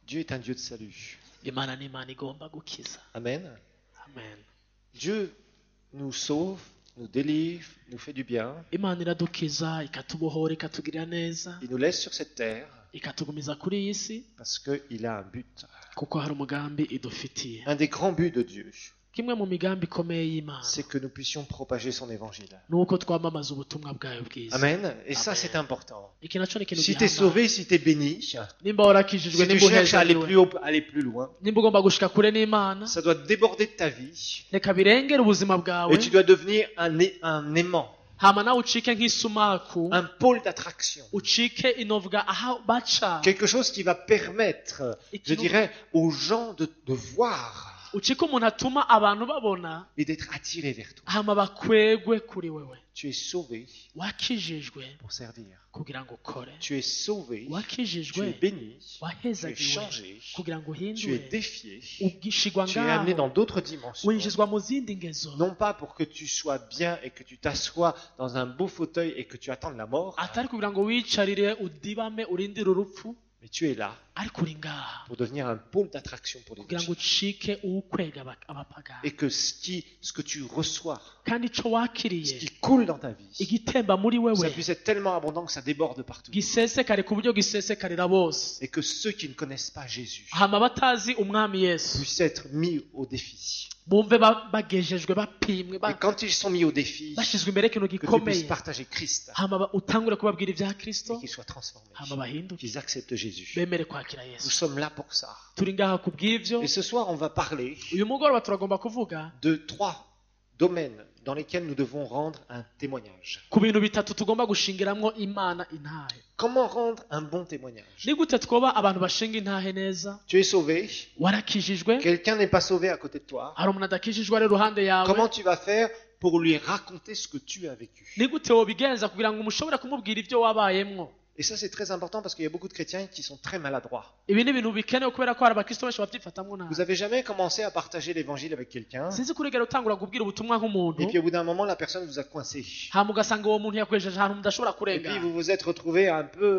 Dieu est un Dieu de salut. Imana ni Imana igomba gukiza. Amen. Amen. Dieu nous sauve, nous délivre, nous fait du bien. Imana iradukiza, ikatubohora, ikatugirira neza, Il nous laisse sur cette terre ikatugumiza kuri iyi si, parce qu'il a un but. kuko hari umugambi idufitiye. Un des grands buts de Dieu, Kimwe mu migambi ikomeye y'Imana c'est que nous puissions propager son évangile. ni uko twamamaza ubutumwa bwayo bwiza. Amen. Et ça, Amen. c'est important. Iki naco ni ikintu Si tu es gihambaye. sauvé, si tu es béni, Nimba warakijijwe, si tu nimba cherches à aller plus uhezagiwe, haut, aller plus loin, nimba ugomba gushika kure n'Imana, ça doit déborder de ta vie reka birengere ubuzima bwawe, et tu dois devenir un aimant, hama nawe ucike nk'isumaku, un pôle d'attraction. ucike inovuga aho baca, Quelque chose qui va permettre, je dirais, aux gens de voir ucike umuntu atuma abantu babona, et d'être attirés vers toi. hama bakwegwe kuri wewe. Tu es sauvé Wakijijwe pour servir. kugira ngo ukore, Tu es sauvé, tu wakijijwe es béni, tu es wahezagiwe changé, kugira ngo tu es uhindure, défié, ugishigwa tu es amené ngaho, dans d'autres dimensions. winjizwa mu zindi ngezo, Non pas pour que tu sois bien et que tu t'assoies dans un beau fauteuil et que tu attendes la mort, atari kugira ngo wicarire udibame urindire urupfu, mais tu es là ariko uri ngaha pour devenir un pôle d'attraction pour les kugira ngo gens. ucike uwukwega abapagani, Et que ce que tu reçois, kandi ico ce wakiriye qui coule dans ta vie, igitemba muri ça wewe puisse être tellement abondant que ça déborde partout. gisesekare ku buryo gisesekarira bose, Et que ceux qui ne connaissent pas Jésus hama batazi umwami Yesu puissent être mis au défi. bumve bagejejwe, bapimwe, Et quand ils sont mis au défi, bashizwe imbere y'ikintu que tu gikomeye, puisses partager Christ hama utangure kubabwira ibya et Kristo, qu'ils soient transformés, hama bahinduke qu'ils acceptent Jésus. bemere kwakira Nous Yesu. sommes là pour ça. Turi ngaha ku bw'ivyo. Et ce soir, on va parler Uyu mugoroba turagomba kuvuga de 3 domaines dans lesquels nous devons rendre un témoignage. ku bintu bitatu tugomba gushingiramwo Imana intahe. Comment rendre un bon témoignage? Ni gute twoba abantu bashinga intahe neza? Tu es sauvé, Warakijijwe, quelqu'un n'est pas sauvé à côté de toi. hari umuntu adakijijwe ari iruhande yawe. Comment tu vas faire pour lui raconter ce que tu as vécu? Ni gute wobigenza kugira ngo umushobore kumubwira ibyo wabayemwo? Et ça, c'est très important parce qu'il y a beaucoup de chrétiens qui sont très maladroits. Ibi ni ibintu bikenewe kubera ko hari abakristo benshi babyifatamwo nabi. Vous avez jamais commencé à partager l'évangile avec quelqu'un Sinzi kurigera utangura kubwira ubutumwa nk'umuntu, et puis au bout d'un moment, la personne vous a coincé. hama ugasanga uwo muntu yakwejeje ahantu mudashobora Et kurenga, puis vous vous êtes retrouvé un peu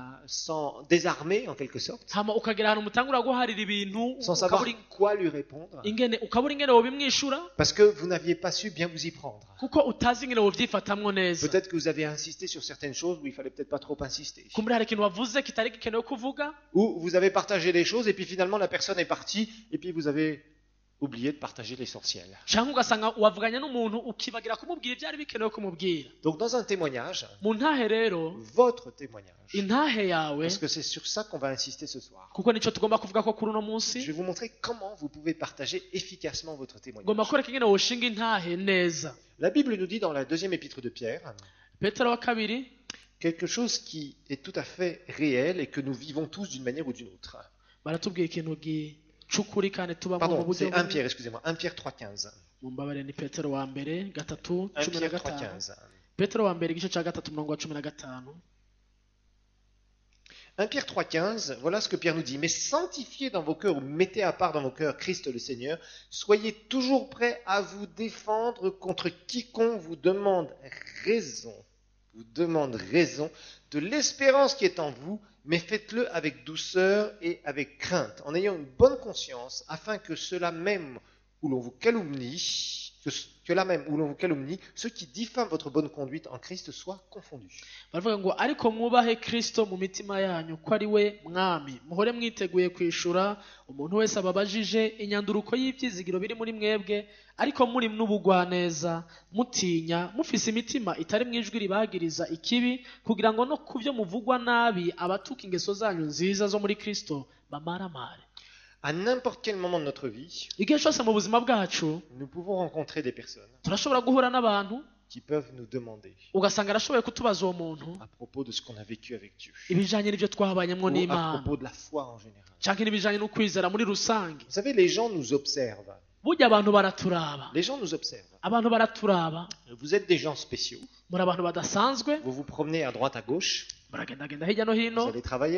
désarmé en quelque sorte, hama ukagera ahantu mutangura guharira ibintu, sans savoir ukabura quoi lui répondre, ingene wobimwishura, parce que vous n'aviez pas su bien vous y prendre. kuko utazi ingene wovyifatamwo neza. Peut-être que vous avez insisté sur certaines choses où il fallait peut-être pas trop insister. Kumbura hari ikintu wavuze kitari gikenewe kuvuga, Ou vous avez partagé les choses et puis finalement la personne est partie et puis vous avez oublié de partager l'essentiel. canke ugasanga wavuganye n'umuntu ukibagira kumubwira ivyari bikenewe kumubwira. Donc dans un témoignage, Mu ntahe rero, votre témoignage, intahe yawe, parce que c'est sur ça qu'on va insister ce soir. kuko nico tugomba kuvuga ko kuri uno Je munsi, vais vous montrer comment vous pouvez partager efficacement votre témoignage. ngomba kwereka ingene woshinga intahe neza. La Bible nous dit dans la deuxième épître de Pierre Petero wa kabiri quelque chose qui est tout à fait réel et que nous vivons tous d'une manière ou d'une autre. baratubwira ikintu gicukuri kandi tubamo mu Pardon, buryo c'est 1 Pierre, excusez-moi, 1 Pierre 3,15. mumbabarire, ni Petero wa mbere 3 1 cumi na Pierre gatanu. 3,15. Petero wa mbere igice ca 3 umurongo wa 15. 1 Pierre 3,15, voilà ce que Pierre nous dit. Mais sanctifiez dans vos cœurs, ou mettez à part dans vos cœurs Christ le Seigneur. Soyez toujours prêts à vous défendre contre quiconque vous demande raison de l'espérance qui est en vous, mais faites-le avec douceur et avec crainte, en ayant une bonne conscience, afin que ceux-là même où l'on vous calomnie, ceux qui diffament votre bonne conduite en Christ soient confondus. baravuga ngo ariko mwubahe Kristo mu mitima yanyu ko ari we mwami, muhore mwiteguye kwishura umuntu wese ababajije inyanduruko y'ivyizigiro biri muri mwebwe, ariko muri n'ubugwaneza, mutinya, mufise imitima itari mwijwi ribagiriza ikibi, kugira ngo no kuvyo muvugwa nabi abatuka ingeso zanyu nziza zo muri Kristo bamaramare. À n'importe quel moment de notre vie, Igihe cyose mu buzima bwacu nous pouvons rencontrer des personnes turashobora guhura n'abantu qui peuvent nous demander ugasanga arashoboye kutubaza uwo muntu à propos de ce qu'on a vécu avec Dieu, ibijanye n'ivyo twabanyemwo ou à n'Imana, propos de la foi en général. canke n'ibijanye no kwizera muri rusange. Vous savez, les gens nous observent. Burya abantu baraturaba, Les gens nous observent. abantu baraturaba, Vous êtes des gens spéciaux. muri abantu badasanzwe, Vous vous promenez à droite, à gauche. muragendagenda hirya no Vous hino, allez travailler.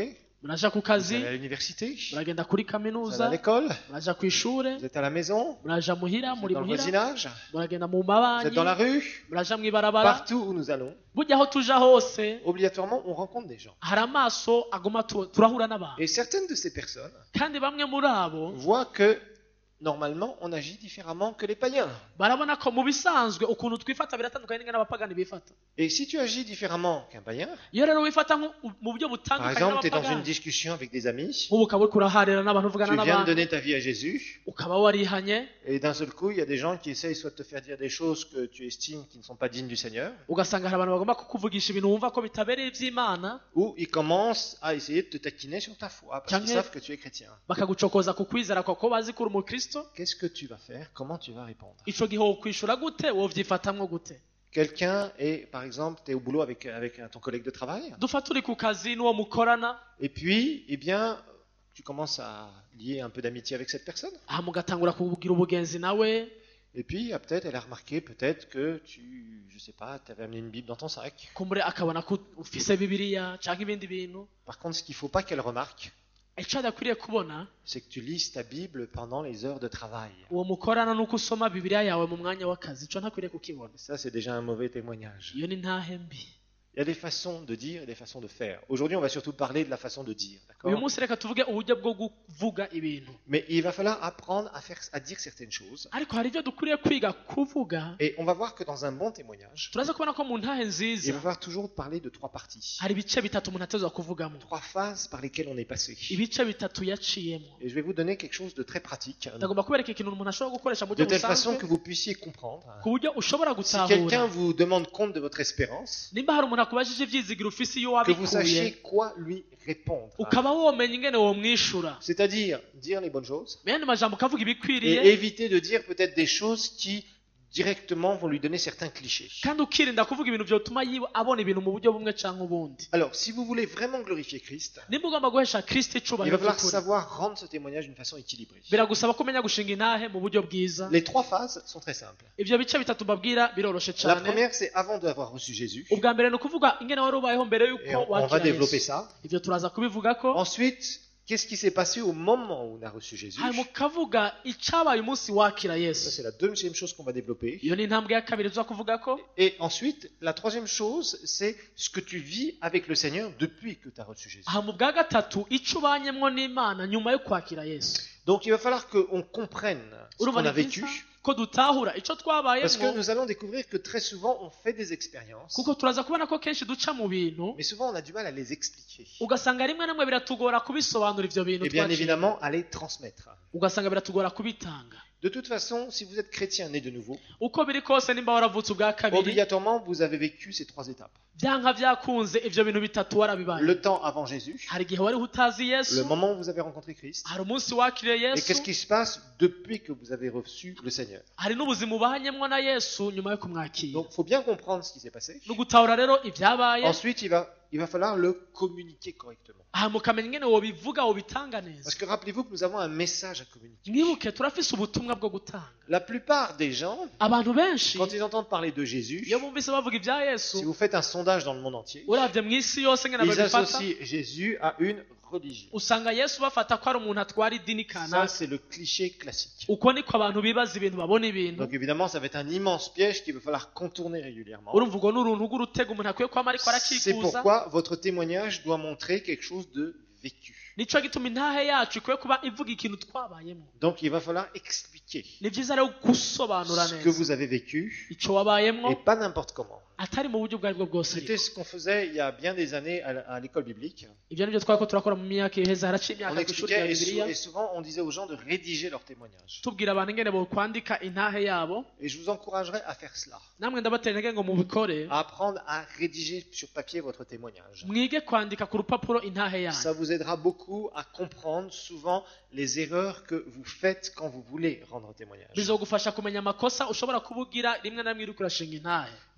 muraja ku vous kazi allez à l'université, muragenda kuri vous allez à kaminuza l'école, muraja ku ishure vous êtes à la maison, muraja muhira vous êtes muri dans le muhira voisinage, muragenda mu vous êtes mabanyi dans la rue, muraja mw'ibarabara partout où nous allons, burya aho tuja hose obligatoirement, on rencontre des gens. hari amaso aguma turahura n'abantu Et certaines de ces personnes kandi bamwe muri abo voient que normalement, on agit différemment que les païens. barabona ko mu bisanzwe ukuntu twifata biratandukanye n'ingene abapagani bifata Et si tu agis différemment qu'un païen, iyo rero wifata mu buryo par butandukanye exemple, tu es dans une n'abapagani discussion avec des amis, nk'ubu ukaba uriko uraharira n'abantu uvugana tu viens de n'abantu donner ta vie à Jésus, ukaba warihanye et d'un seul coup, il y a des gens qui essayent soit de te faire dire des choses que tu estimes qui ne sont pas dignes du Seigneur, ugasanga hari abantu bagomba kukuvugisha ibintu wumva ko bitabereye iby'imana ou ils commencent à essayer de te taquiner sur ta foi, parce qu'ils Tiens, savent que tu es chrétien. bakagucokoza ku kwizera kwawe ko bazi ko uri umukristo Qu'est-ce que tu vas faire? Comment tu vas répondre? ico gihe wokwishura gute wovyifatamwo gute Quelqu'un est, par exemple, tu es au boulot avec ton collègue de travail, dufata uri ku kazi n'uwo mukorana et puis, eh bien, tu commences à lier un peu d'amitié avec cette personne. aha mugatangura kugira ubugenzi nawe Et puis, peut-être, elle a remarqué peut-être que je sais pas, tu avais amené une Bible dans ton sac. kumbure akabona ko ufise bibiliya canke ibindi bintu Par contre, ce qu'il faut pas qu'elle remarque, ico adakwiriye kubona c'est que tu lises ta Bible pendant les heures de travail. uwo mukorana nuko usoma bibiliya yawe mu mwanya w'akazi ico ntakwiriye kukibona Ça, c'est déjà un mauvais témoignage. iyo ni ntahe mbi Il y a des façons de dire et des façons de faire. Aujourd'hui, on va surtout parler de la façon de dire, uyu d'accord? munsi reka tuvuge uburyo bwo kuvuga ibintu Mais il va falloir apprendre à dire certaines choses. ariko hari ibyo dukwiriye kwiga kuvuga Et on va voir que dans un bon témoignage, turaza kubona ko mu ntahe il nziza va falloir toujours parler de trois parties. hari ibice bitatu umuntu atezwa kuvugamo Trois phases par lesquelles on est passé. ibice bitatu yaciyemo Et je vais vous donner quelque chose de très pratique, ndagomba kubereka ikintu umuntu ashobora gukoresha mu de buryo telle façon busanzwe que vous puissiez comprendre. ku buryo ushobora Si quelqu'un gutahura vous demande compte de votre espérance, nimba hari umuntu akubajije ibyizigiro ufise iyo que vous wabikuye sachiez quoi lui répondre. ukaba womenya ingene womwishura C'est-à-dire dire les bonnes choses mu yandi majambo ukavuga ibikwiriye et éviter de dire peut-être des choses qui directement vont lui donner certains clichés. kandi ukirinda kuvuga ibintu byotuma abona ibintu mu buryo bumwe canke ubundi Alors, si vous voulez vraiment glorifier Christ, nimba ugomba guhesha kristo il va icubahiro falloir by'ukuri savoir rendre ce témoignage d'une façon équilibrée. biragusaba kumenya gushinga intahe mu buryo bwiza Les trois phases sont très simples. ivyo bice bitatu mbabwira biroroshe La cane première, c'est avant d'avoir reçu Jésus. ubwa mbere ni ukuvuga ingene wari ubayeho mbere Et y'uko on va wakira développer yesu ça. ivyo turaza kubivugako Ensuite, qu'est-ce qui s'est passé au moment où on a reçu Jésus? hanyuma ukavuga icabaye umunsi wakira Ça, yesu c'est la deuxième chose qu'on va développer. iyo ni intambwe ya kabiri tuza kuvugako Et ensuite, la troisième chose, c'est ce que tu vis avec le Seigneur depuis que tu as reçu Jésus. aha mu bwa gatatu ico ubanyemwo n'imana nyuma yo kwakira yesu Donc, il va falloir qu'on comprenne ce qu'on urumva a ni vécu. vyiza ko dutahura ico Parce que twabayemwo nous allons découvrir que très souvent, on fait des expériences. kuko turaza kubona ko kenshi duca mu bintu Mais souvent, on a du mal à les expliquer. ugasanga rimwe na rimwe biratugora kubisobanura ivyo bintu Et bien twaciye. évidemment, à les transmettre. ugasanga biratugora kubitanga De toute façon, si vous êtes chrétien né de nouveau, uko biri kose nimba waravutse ubwa kabiri obligatoirement, vous avez vécu ces trois étapes. vyanka vyakunze ivyo bintu bitatu warabibaye Le temps avant Jésus, hari igihe wari utazi le yesu moment où vous avez rencontré Christ, hari umunsi wakiriye et yesu qu'est-ce qui se passe depuis que vous avez reçu le Seigneur. hari n'ubuzima ubanyemwo na yesu nyuma yo kumwakira Donc, il faut bien comprendre ce qui s'est passé. ni ugutahura rero ivyabaye Ensuite, il va falloir le communiquer correctement. aha mukamenya ingene wobivuga wobitanga neza Parce que rappelez-vous que nous avons un message à communiquer. mwibuke turafise ubutumwa bwo gutanga La plupart des gens, abantu benshi quand ils entendent parler de Jésus, iyo bumvise bavuga ibya yesu si vous faites un sondage dans le monde entier, uravye mw'isi yose ngene ils babifata associent Jésus à une religion. usanga yesu bafata ko ari umuntu atwara idini Ça, kanaka c'est le cliché classique. uko niko abantu bibaza ibintu babona ibintu Donc évidemment, ça va être un immense piège qu'il va falloir contourner régulièrement. urumva urwo ni uruntu rw'urutego umuntu akwiye kwama ariko C'est arakikuza pourquoi votre témoignage doit montrer quelque chose de vécu. nico gituma intahe yacu ikwiye kuba ivuga ikintu twabayemo Donc il va falloir expliquer ni vyiza rero gusobanura ce que neza vous avez vécu ico wabayemwo et pas n'importe comment. atari mu buryo ubwo aribwo bwose C'était ariko ce qu'on faisait il y a bien des années à l'école biblique. ivyo nivyo twariko turakora mu myaka iheze haraciye On imyaka kw'ishuri rya expliquait bibiliya et souvent on disait aux gens de rédiger leur témoignage. tubwira abantu ingene bokwandika intahe yabo Et je vous encouragerais à faire cela, namwe ndabatera intege ngo mubikore à apprendre à rédiger sur papier votre témoignage. mwige kwandika ku rupapuro intahe yanyu Ça vous aidera beaucoup à comprendre souvent les erreurs que vous faites quand vous voulez rendre témoignage. bizogufasha kumenya amakosa ushobora kubugira rimwe na rimwe uriko urashinga intahe Vous savez, quand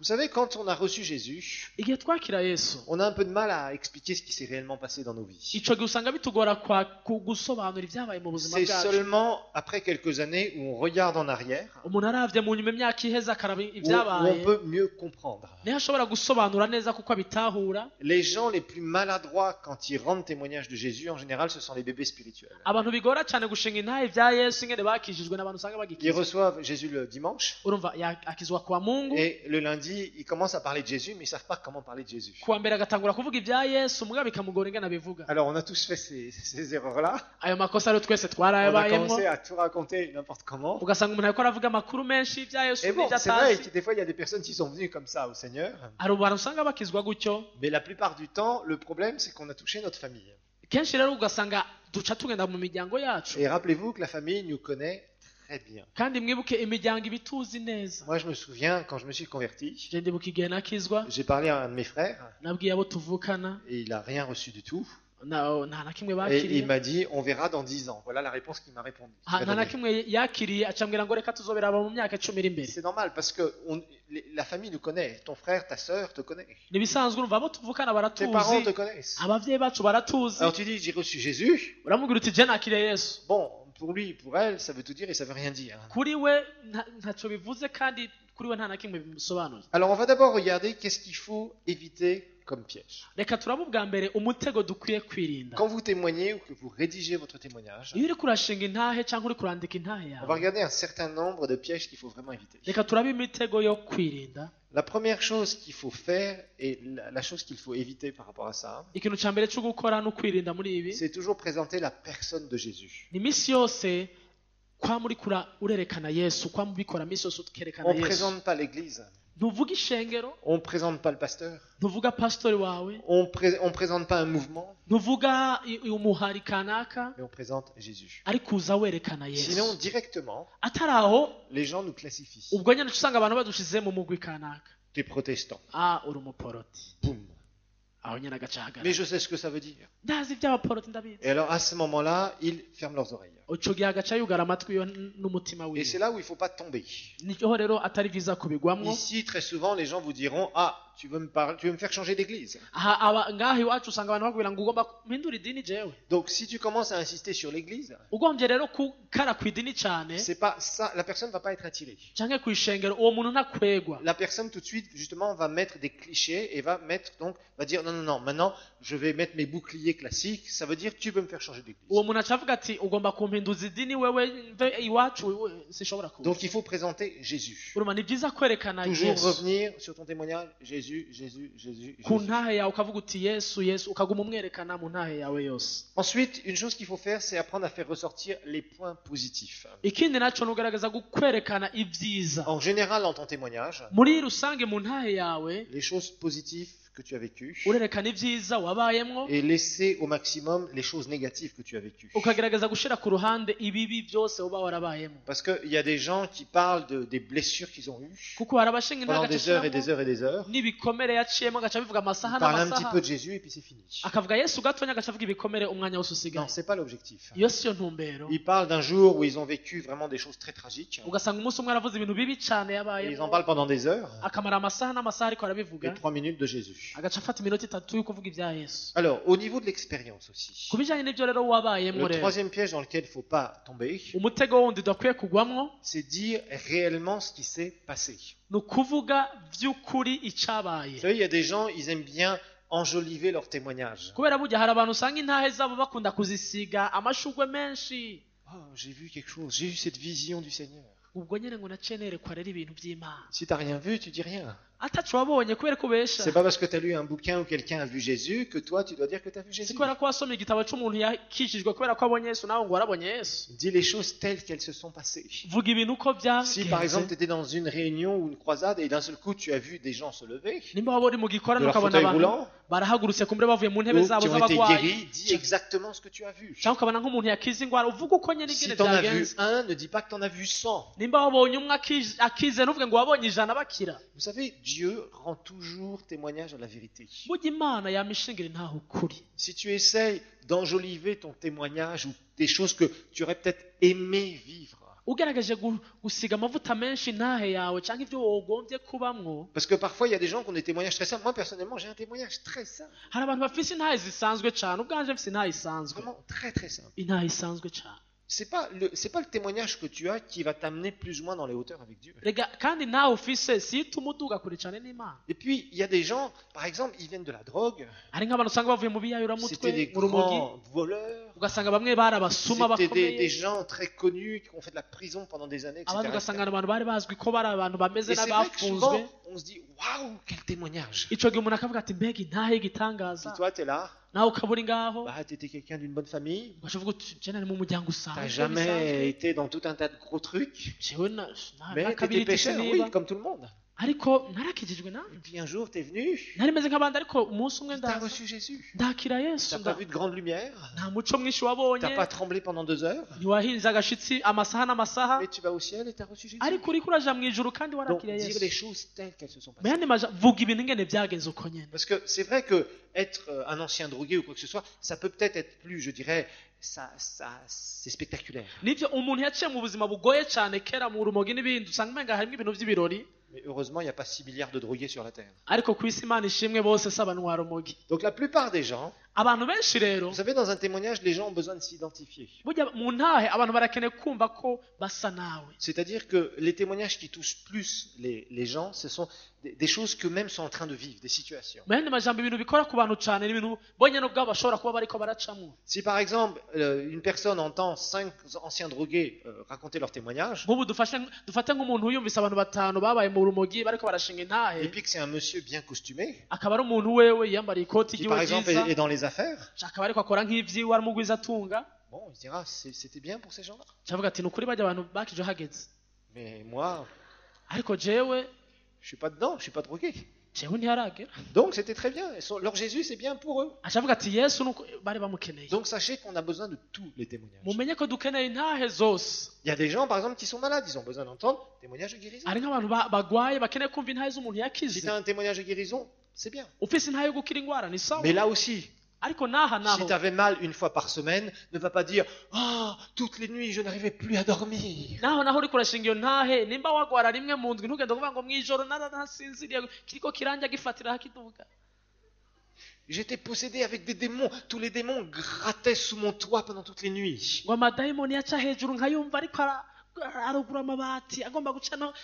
quand on a reçu Jésus, igihe twakira yesu on a un peu de mal à expliquer ce qui s'est réellement passé dans nos vies. ico gihe usanga bitugora gusobanura ibyabaye mu buzima C'est bwacu. seulement après quelques années où on regarde en arrière umuntu aravye mu nyuma imyaka iheze akaraba où on ibyabaye peut mieux comprendre. niho ashobora gusobanura neza kuko abitahura. Les gens les plus maladroits quand ils rendent témoignage de Jésus, en général, ce sont les bébés spirituels. abantu bigora cyane gushinga intahe vya yesu ingene bakijijwe n'abantu usanga Ils bagikizwa. reçoivent Jésus le dimanche urumva akizwa kwa mungu et le lundi, ils commencent à parler de Jésus, mais ils savent pas comment parler de Jésus. kuwa mbere agatangura kuvuga ibya yesu mugabo bikamugora ingene abivuga. Alors, on a tous fait ces erreurs-là. ayo makosa rero twese On a twarayabayemwo, commencé à tout raconter n'importe comment. ugasanga umuntu ariko aravuga amakuru menshi y'ibya yesu Et bon, n'ibyo c'est vrai atazi. que des fois, il y a des personnes qui sont venues comme ça au Seigneur. hari abantu usanga bakizwa gutyo, Mais la plupart du temps, le problème, c'est qu'on a touché notre famille. kenshi rero ugasanga duca tugenda mu miryango yacu, Et rappelez-vous que la famille nous connaît très bien. kandi mwibuke imiryango ibituzi neza. Moi, je me souviens, quand je me suis converti, je ndibuka igihe nakizwa, j'ai parlé à un de mes frères nabwiye abo tuvukana, et il a rien reçu du tout. nta na kimwe Et bakiriye. il m'a dit, on verra dans 10 ans. Voilà la réponse qu'il m'a répondu. nta na kimwe yakiriye, acambwira ngo reka tuzobiraba mu myaka 10 iri imbere. C'est normal parce que la famille nous connaît. Ton frère, ta sœur te connaît. nibisanzwe urumva abo tuvukana Tes parents te baratuzi, connaissent. abavyeyi bacu baratuzi. Alors tu dis, j'ai reçu Jésus. uramubwira uti je nakiriye yesu, Bon, pour lui, pour elle, ça veut tout dire et ça veut rien dire. kuri we ntacyo bivuze, kandi kuri we nta na kimwe bimusobanuye. Alors on va d'abord regarder qu'est-ce qu'il faut éviter comme piège. reka turabe ubwa mbere umutego dukwiye kwirinda. Quand vous témoignez ou que vous rédigez votre témoignage, iyo uriko urashinga intahe cyangwa uriko urandika intahe on va yawe, regarder un certain nombre de pièges qu'il faut vraiment éviter. reka turabe imitego yo kwirinda. La première chose qu'il faut faire et la chose qu'il faut éviter par rapport à ça, ikintu cya mbere cyo gukora no kwirinda muri ibi c'est toujours présenter la personne de Jésus. ni iminsi yose kwa muri urerekana yesu, kwa mubikora iminsi yose ukerekana On ne yesu. présente pas l'église, ntuvuga ishengero, on ne présente pas le pasteur, ntuvuga pastori wawe, on ne présente pas un mouvement, ntuvuga umuhari kanaka, mais on présente Jésus. ariko uza werekana Sinon, yesu. directement, atari aho, les gens nous classifient. ubwo nyine usanga abantu badushize mu mugwi kanaka. T'es protestant. uri umuporoti, Boum. aho nyine agacagara. Mais je sais ce que ça veut dire. ndazi iby'abaporoti ndabizi. Et alors, à ce moment-là, ils ferment leurs oreilles. ico gihe agaca yugara amatwi yo n'umutima Et c'est wiwe. là où il ne faut pas tomber. niho rero atari byiza kubigwamwo. Ici, très souvent, les gens vous diront, ah, tu veux me faire changer d'église. ngaho iwacu usanga abantu bakubwira ngo ugomba mpindura idini jewe. Donc, si tu commences à insister sur l'église, ugombye rero kukara ku idini cyane c'est pas ça, la personne ne va pas être attirée. canke ku ishengero, uwo muntu ntakwegwa. La personne, tout de suite, justement, va mettre des clichés et va dire, non, maintenant, je vais mettre mes boucliers classiques. Ça veut dire, tu veux me faire changer d'église. uwo muntu acavuga ati ugomba kumpinduza idini wewe mve iwacu sishobora kuba. Donc, il faut présenter Jésus. urumva ni byiza kwerekana Toujours yesu revenir sur ton témoignage, Jésus, Jésus, Jésus, ku Jésus. ntahe yawe, ukavuga uti yesu yesu, ukaguma umwerekana mu ntahe yawe yose. Ensuite, une chose qu'il faut faire, c'est apprendre à faire ressortir les points positifs. ikindi naco ni ugaragaza kwerekana ibyiza En général, dans ton témoignage, muri rusange mu ntahe yawe, les choses positives que tu as vécues urerekana ibyiza wabayemwo, et laisser au maximum les choses négatives que tu as vécues. ukagerageza gushira ku ruhande ibibi byose uba warabayemo. Parce qu'il y a des gens qui parlent des blessures qu'ils ont eues kuko hari abashinga intahe pendant des heures et des agacishiramo heures et des heures. n'ibikomere yaciyemo, agaca bivuga amasaha Ils parlent un petit n'amasaha, peu de Jésus et puis c'est fini. akavuga yesu gatonya, agaca avuga ibikomere umwanya wose Non, usigaye. c'est pas l'objectif. iyo siyo ntumbero. Ils parlent d'un jour où ils ont vécu vraiment des choses très tragiques. ugasanga umunsi umwe aravuze ibintu bibi cyane Et ils en yabayemo, parlent pendant des heures akamara amasaha n'amasaha ariko et arabivuga, 3 minutes de Jésus. agaca afata iminota itatu yo kuvuga ibya yesu. Alors, au niveau de l'expérience aussi, ku bijyanye n'ibyo rero wabayemo le rero, troisième piège dans lequel il ne faut pas tomber, umutego wundi udakwiye kugwamwo c'est dire réellement ce qui s'est passé. ni ukuvuga by'ukuri Vous icyabaye. savez, il y a des gens, ils aiment bien enjoliver leur témoignage. kubera burya hari abantu usanga intahe zabo bakunda kuzisiga amashugwe menshi. Oh, j'ai vu quelque chose, j'ai eu cette vision du Seigneur. ubwo nyine ngo naciye nerekwa rero ibintu by'Imana. Si tu n'as rien vu, tu dis rien. atacu wabonye kubera ko ubesha. C'est pas parce que tu as lu un bouquin ou quelqu'un a vu Jésus que toi, tu dois dire que tu as vu si Jésus. kubera ko wasomye igitabo cy'umuntu yakijijwe kubera ko abonye yesu nawe ngo warabonye yesu. Dis les choses telles qu'elles se sont passées. vuga ibintu uko Si par exemple byagenze. tu étais dans une réunion ou une croisade et d'un seul coup tu as vu des gens se lever nimba waba uri mu de gikorano leur ukabona fauteuil abantu roulant barahagurutse kumbure bavuye mu ou ntebe zabo qui ont été z'abarwayi, guéris, dis exactement ce que tu as vu. cyangwa ukabona nk'umuntu yakize indwara, uvuga uko nyine Si ingene tu en as vu byagenze. un, ne dis pas que tu en as vu 100. nimba wabonye umwe akize ntuvuge ngo wabonye ijana bakira. Vous savez, Dieu rend toujours témoignage à la vérité. burya imana yamishingira ntaho ukuri. Si tu essayes d'enjoliver ton témoignage ou des choses que tu aurais peut-être aimé vivre, ugerageje gusiga amavuta menshi intahe yawe cyangwa ibyo wogombye kubamwo. Parce que parfois il y a des gens qui ont des témoignages très simples. Moi personnellement j'ai un témoignage très simple, hari abantu bafise intahe zisanzwe cyane, ubwanje mfise intahe isanzwe, vraiment très très simple. intahe isanzwe cyane. C'est pas le témoignage que tu as qui va t'amener plus ou moins dans les hauteurs avec Dieu. rega kandi nawe ufise si ituma uduga kure cyane n'Imana. Et puis il y a des gens, par exemple, ils viennent de la drogue, hari nk'abantu usanga bavuye mu biyayuramutwe, c'était des mu rumogi, grands voleurs, ugasanga bamwe bari abasuma c'était des bakomeye, gens très connus qui ont fait de la prison pendant des années, abandi etc. ugasanga abantu bari bazwi ko bari abantu bameze Et c'est vrai que souvent n'abafunzwe. on se dit waouh, quel témoignage. ico gihe umuntu akavuga ati mbega intahe y'igitangaza, Si toi tu es là, nawe ukaba uri ngaho bah tu étais quelqu'un d'une bonne famille, ugashavuga uti je nari mu muryango tu usanzwe n'as bisanzwe, jamais été dans tout un tas de gros trucs, jewe mais tu nakabiri étais pécheur, niba oui, comme tout le monde. ariko narakijijwe nawe, Et puis un jour tu es venu, nari meze nk'abandi, ariko umunsi umwe tu as ndaza reçu Jésus. ndakira Tu Yesu, n'as pas vu de grande lumière, nta muco mwinshi tu wabonye, n'as pas tremblé pendant 2 heures, ntiwahinze agashitsi amasaha n'amasaha, mais tu vas au ciel et tu as reçu Jésus. ariko uriko uraja mu ijuru kandi Donc warakiriye dire Yesu. les choses telles qu'elles se sont mu passées. yandi maja vuga ibintu ingene byagenze uko nyene. Parce que c'est vrai que être un ancien drogué ou quoi que ce soit, ça peut peut-être être plus, je dirais, c'est spectaculaire. nivyo umuntu yaciye mu buzima bugoye cyane kera mu rumogi n'ibindi, usanga umenga harimo ibintu by'ibirori, Mais heureusement, il n'y a pas 6 milliards de drogués sur la terre. ariko ku isi Imana ishimwe bose si abantu wa rumogi. Donc la plupart des gens, abantu benshi rero, vous savez, dans un témoignage, les gens ont besoin de s'identifier. burya mu ntahe abantu barakeneye kumva ko basa nawe. C'est-à-dire que les témoignages qui touchent plus les gens, ce sont des choses qu'eux-mêmes sont en train de vivre, des situations. mu yandi majambo ibintu bikora ku bantu cyane n'ibintu bonyine ubwabo bashobora kuba bariko baracamo. Si par exemple, une personne entend 5 anciens drogués raconter leur témoignage, nk'ubu dufate nk'umuntu yumvise abantu batanu babaye mu rumogi bariko barashinga et intahe, puis que c'est un monsieur bien costumé, akaba ari umuntu wewe yiyambariye ikoti qui par ry'iwe exemple ryiza, est dans les affaires, akaba ariko akora nk'ivyiwe ari umugwiza atunga, bon, il se dira, c'était bien pour ces gens-là. cavuga ati ni ukuri bajya abantu bakije hageze, Mais moi, ariko jewe je suis pas dedans, je suis pas drogué. jewe ntiharagera. Donc c'était très bien. Leur Jésus, c'est bien pour eux. acavuga ati Yesu nuko bari bamukeneye. Donc sachez qu'on a besoin de tous les témoignages. mumenye ko dukeneye intahe zose. Il y a des gens, par exemple, qui sont malades, ils ont besoin d'entendre témoignage de guérison. hari nk'abantu bagwaye bakeneye kumva intahe z'umuntu Si yakize. tu as un témoignage de guérison, c'est bien. ufise intahe yo gukira ingwara ni sawa, Mais là aussi, ariko naha si naho tu avais mal une fois par semaine, ne va pas dire « Oh, toutes les nuits, je n'arrivais plus à dormir. naho uriko urashinga iyo ntahe, nimba wagwara rimwe mu ndwi ntugende kuvuga ngo mwijoro narasinziriye kiriko kiranja gifatira hakiduga. J'étais possédé avec des démons. Tous les démons grattaient sous mon toit pendant toutes les nuits. ngo amadayimoni yaca hejuru nkayumva ariko arugura amabati agomba guca no.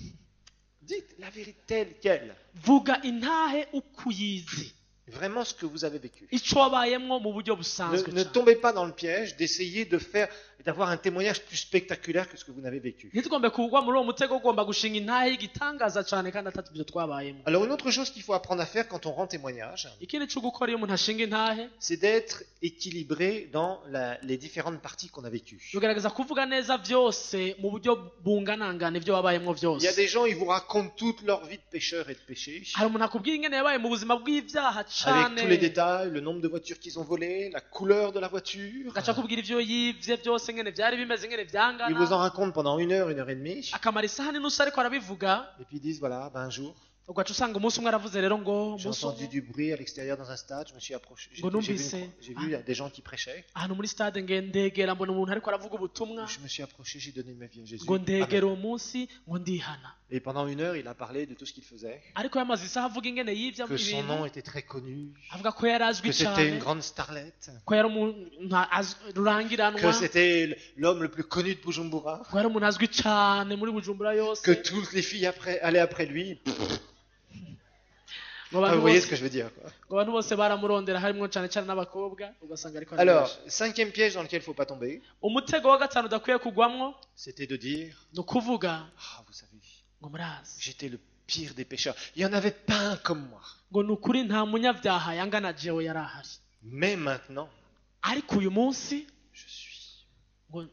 Dites la vérité telle qu'elle. vuga intahe uko uyizi, Vraiment ce que vous avez vécu. ico wabayemwo mu buryo busanzwe Ne cyane. tombez pas dans le piège d'essayer d'avoir un témoignage plus spectaculaire que ce que vous n'avez vécu. ntitugombe kugwa muri uwo mutego ugomba gushinga intahe y'igitangaza cyane kandi atatu ibyo twabayemo. Alors une autre chose qu'il faut apprendre à faire quand on rend témoignage, ikindi cyo gukora iyo umuntu ashinga intahe, c'est d'être équilibré dans les différentes parties qu'on a vécues. tugerageza kuvuga neza byose mu buryo bunganangana ibyo wabayemo Il y a byose. des gens, ils vous racontent toute leur vie de pécheur et de péché, hari umuntu akubwira ingene yabaye mu buzima bw'ibyaha avec tous les cyane, détails, le nombre de voitures qu'ils ont volées, la couleur de la voiture. agaca akubwira ibyo yivye byose ingene byari bimeze ingene Ils vous byangana, en racontent pendant 1 heure et demie, akamara isaha n'inusu ariko arabivuga. et puis ils disent voilà, ben, un jour, ugaca usanga umunsi umwe aravuze rero ngo j'ai umunsi entendu umwe du bruit à l'extérieur dans un stade, je me suis approché, Ngo numvise. j'ai vu des gens qui prêchaient, ahantu muri stade ndegera mbona umuntu ariko aravuga ubutumwa, je me suis approché, j'ai donné ma vie à Jésus. ngo ndegera Amen. uwo munsi ngo ndihana, Et pendant 1 heure, il a parlé de tout ce qu'il faisait, ariko yamaze isaha avuga ingene yivya que son nom ibintu, était très connu, avuga ko yari azwi que c'était une cyane, grande starlette, ko yari umuntu rurangiranwa, que c'était l'homme le plus connu de Bujumbura, ko yari umuntu azwi cyane muri Bujumbura yose, que toutes les filles allaient après lui. ngo Ah, abantu vous voyez ce bose- que je veux dire, quoi. ngo abantu bose baramurondera harimo cyane cyane n'abakobwa, ugasanga ariko Alors, arabizi. 5e piège dans lequel il ne faut pas tomber, umutego wa gatanu udakwiye kugwamwo c'était de dire ni ukuvuga ah, vous savez, ngo murazi, j'étais le pire des pécheurs. Il n'y en avait pas un comme moi. ngo ni ukuri nta munyabyaha yangana jewe yari ahari, Mais maintenant, ariko uyu munsi je suis. ngo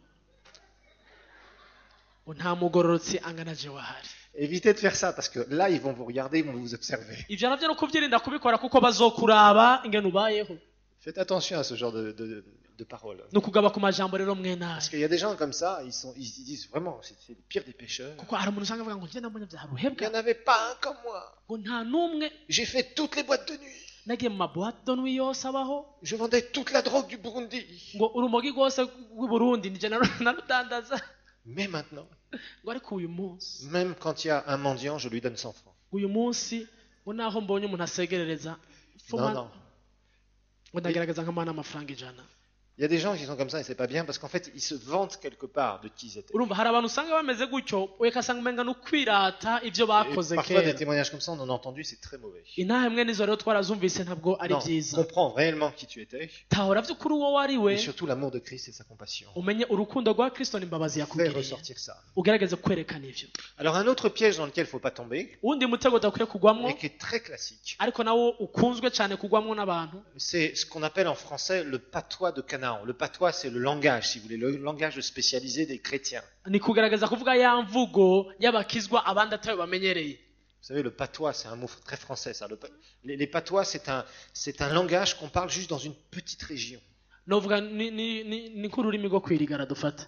nta mugororotsi angana jewe ahari. Évitez de faire ça parce que là, ils vont vous regarder, ils vont vous observer. ibyo nabyo ni ukubyirinda kubikora kuko bazokuraba ingene ubayeho. Faites attention à ce genre de paroles. ni ukugaba ku majambo rero mwe Parce nawe, qu'il y a des gens comme ça, ils disent vraiment, c'est le pire des pécheurs. kuko hari umuntu usanga avuga ngo njye nta munyabyaha Il n'y ruhebwa, en avait pas un comme moi. ngo nta n'umwe. J'ai fait toutes les boîtes de nuit. nagiye mu mabuwate de nuit yose abaho, Je vendais toute la drogue du Burundi. ngo urumogi rwose rw'i Burundi nije narudandaza. Mais maintenant, ngo ariko uyu munsi même quand il y a un mendiant, je lui donne 100 francs. uyu munsi ngo naho mbonye umuntu asegerereza Non, non. ngo ndagerageza nkamuha n'amafaranga 100. Il y a des gens qui sont comme ça et c'est pas bien parce qu'en fait, ils se vantent quelque part de qui ils étaient. urumva hari abantu usanga bameze gutyo ugasanga umenga ni ukwirata ibyo Et bakoze parfois, des kera témoignages comme ça, on en a entendu, c'est très mauvais. inaha imwe n'izo rero twarazumvise ntabwo ari Non, byiza comprends réellement qui tu étais tahora by'ukuri uwo wari we et surtout l'amour de Christ et sa compassion. umenye urukundo rwa kristo n'imbabazi Fais yakugiriye ressortir ça. ugerageze kwerekana ivyo Alors, un autre piège dans lequel il ne faut pas tomber uwundi mutego udakwiye kugwamwo et qui est très classique, ariko nawo ukunzwe cyane kugwamwo n'abantu c'est ce qu'on appelle en français le patois de Canaan. Le patois, c'est le langage, si vous voulez, le langage spécialisé des chrétiens. ni kugaragaza kuvuga ya mvugo y'abakizwa abandi atayo bamenyereye. Vous savez, le patois, c'est un mot très français, ça. Les patois, c'est un langage qu'on parle juste dans une petite région. novuga ni nk'ururimi rwo kwirigara dufata.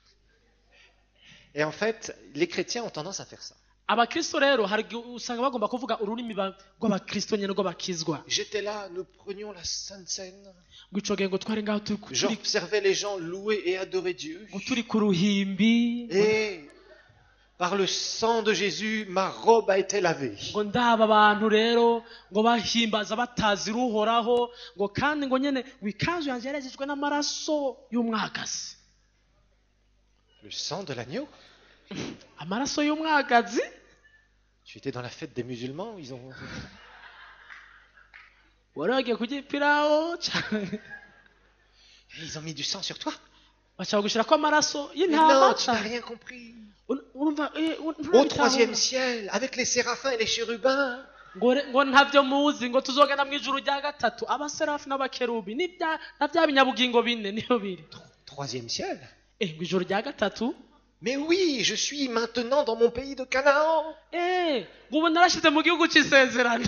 Et en fait, les chrétiens ont tendance à faire ça. abakristo rero hari usanga bagomba kuvuga ururimi rw'abakristo nyene rw'abakizwa. J'étais là, nous prenions la Sainte Seine. ngo ico gihe ngo twari ngaho J'observais les gens louer et adorer Dieu. ngo turi ku ruhimbi Et par le sang de Jésus, ma robe a été lavée. ngo ndaba abantu rero ngo bahimbaza batazira uhoraho ngo kandi ngo nyene wikanzu yanje yarejejwe n'amaraso y'umwagazi. Le sang de l'agneau. amaraso y'umwagazi. Tu étais dans la fête des musulmans, ils ont... wari wagiye kugipiraho Ils ont mis du sang sur toi. bashaka gushirako amaraso Mais y'intama non, tu n'as rien compris. urumva Au troisième ciel, avec les séraphins et les chérubins. ngo ntabyo muzi ngo tuzogenda mu ijuru rya gatatu abaserafi n'abakerubi na bya binyabugingo bine niyo biri. Troisième ciel. ngo ijuru rya gatatu. Mais oui, je suis maintenant dans mon pays de Canaan. ngo ubu narashize mu gihugu cy'isezerano.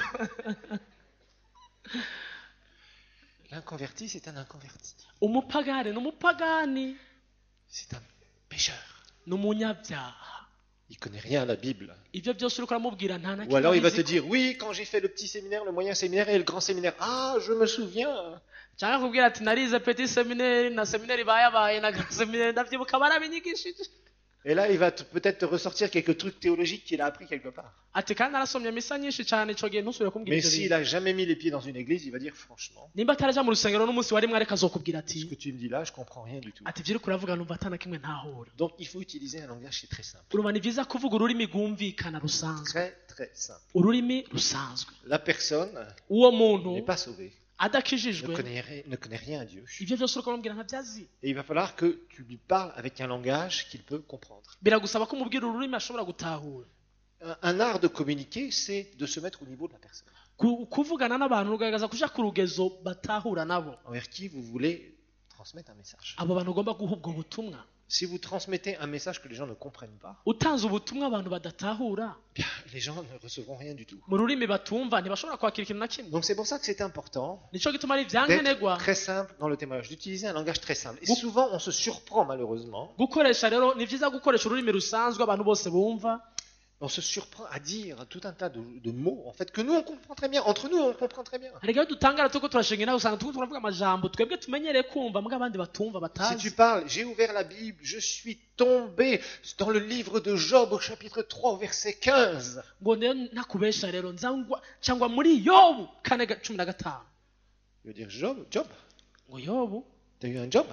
L'inconverti, c'est un inconverti. umupagani ni umupagani. C'est un pécheur. ni umunyabyaha. Il connaît rien à la Bible. ibyo byose uriko uramubwira nta na Ou alors il va te kimwe. dire, oui, quand j'ai fait le petit séminaire, le moyen séminaire et le grand séminaire. Ah, je me souviens. cyangwa kubwira ati narize petit seminaire na seminaire bayabaye na grand seminaire ndavyibuka barabinyigishije. Et là, il va peut-être te ressortir quelques trucs théologiques qu'il a appris quelque part. ati kandi narasomye misa nyinshi cyane ico gihe ntusubire kumbwira Mais ibyo s'il bintu. a jamais mis les pieds dans une église, il va dire, franchement, nimba ataraja mu rusengero n'umunsi wari mwari kazokubwira ce ati que tu me dis là, je comprends rien du tout. ati ibyo uriko uravuga numva atana kimwe ntahura. Donc, il faut utiliser un langage qui est très simple. urumva ni byiza kuvuga ururimi rwumvikana rusanzwe. Très, très simple. ururimi rusanzwe. La personne uwo muntu n'est pas sauvée, adakijijwe ne connaît rien à Dieu. ibyo byose uriko uramubwira ntabyazi. Et il va falloir que tu lui parles avec un langage qu'il peut comprendre. biragusaba ko umubwira ururimi ashobora gutahura. Un art de communiquer, c'est de se mettre au niveau de la personne kuvugana n'abantu ugaragaza kuja ku rugezo batahura nabo. envers qui vous voulez transmettre un message. abo bantu ugomba guha ubwo butumwa. Si vous transmettez un message que les gens ne comprennent pas, utanze ubutumwa abantu badatahura bien, les gens ne recevront rien du tout. mu rurimi batumva ntibashobora kwakira ikintu na kimwe. Donc c'est pour ça que c'est important nico gituma ari d'être ivyankenerwa très simple dans le témoignage, d'utiliser un langage très simple. Et souvent, on se surprend malheureusement. gukoresha rero ni vyiza gukoresha ururimi rusanzwe abantu bose bumva. On se surprend à dire tout un tas de mots, en fait, que nous, on comprend très bien. Entre nous, on comprend très bien. hari igihe dutangara turiko turashinga nawe usanga turiko turavuga amajambo twebwe tumenyereye kumva mbwa abandi batumva Si batazi. tu parles, j'ai ouvert la Bible, je suis tombé dans le livre de Job au chapitre 3 au verset 15. ngo rero ntakubesha rero nzangwa cyangwa muri yobu 4:15. Il veut dire Job, ngo yobu t'as eu un job?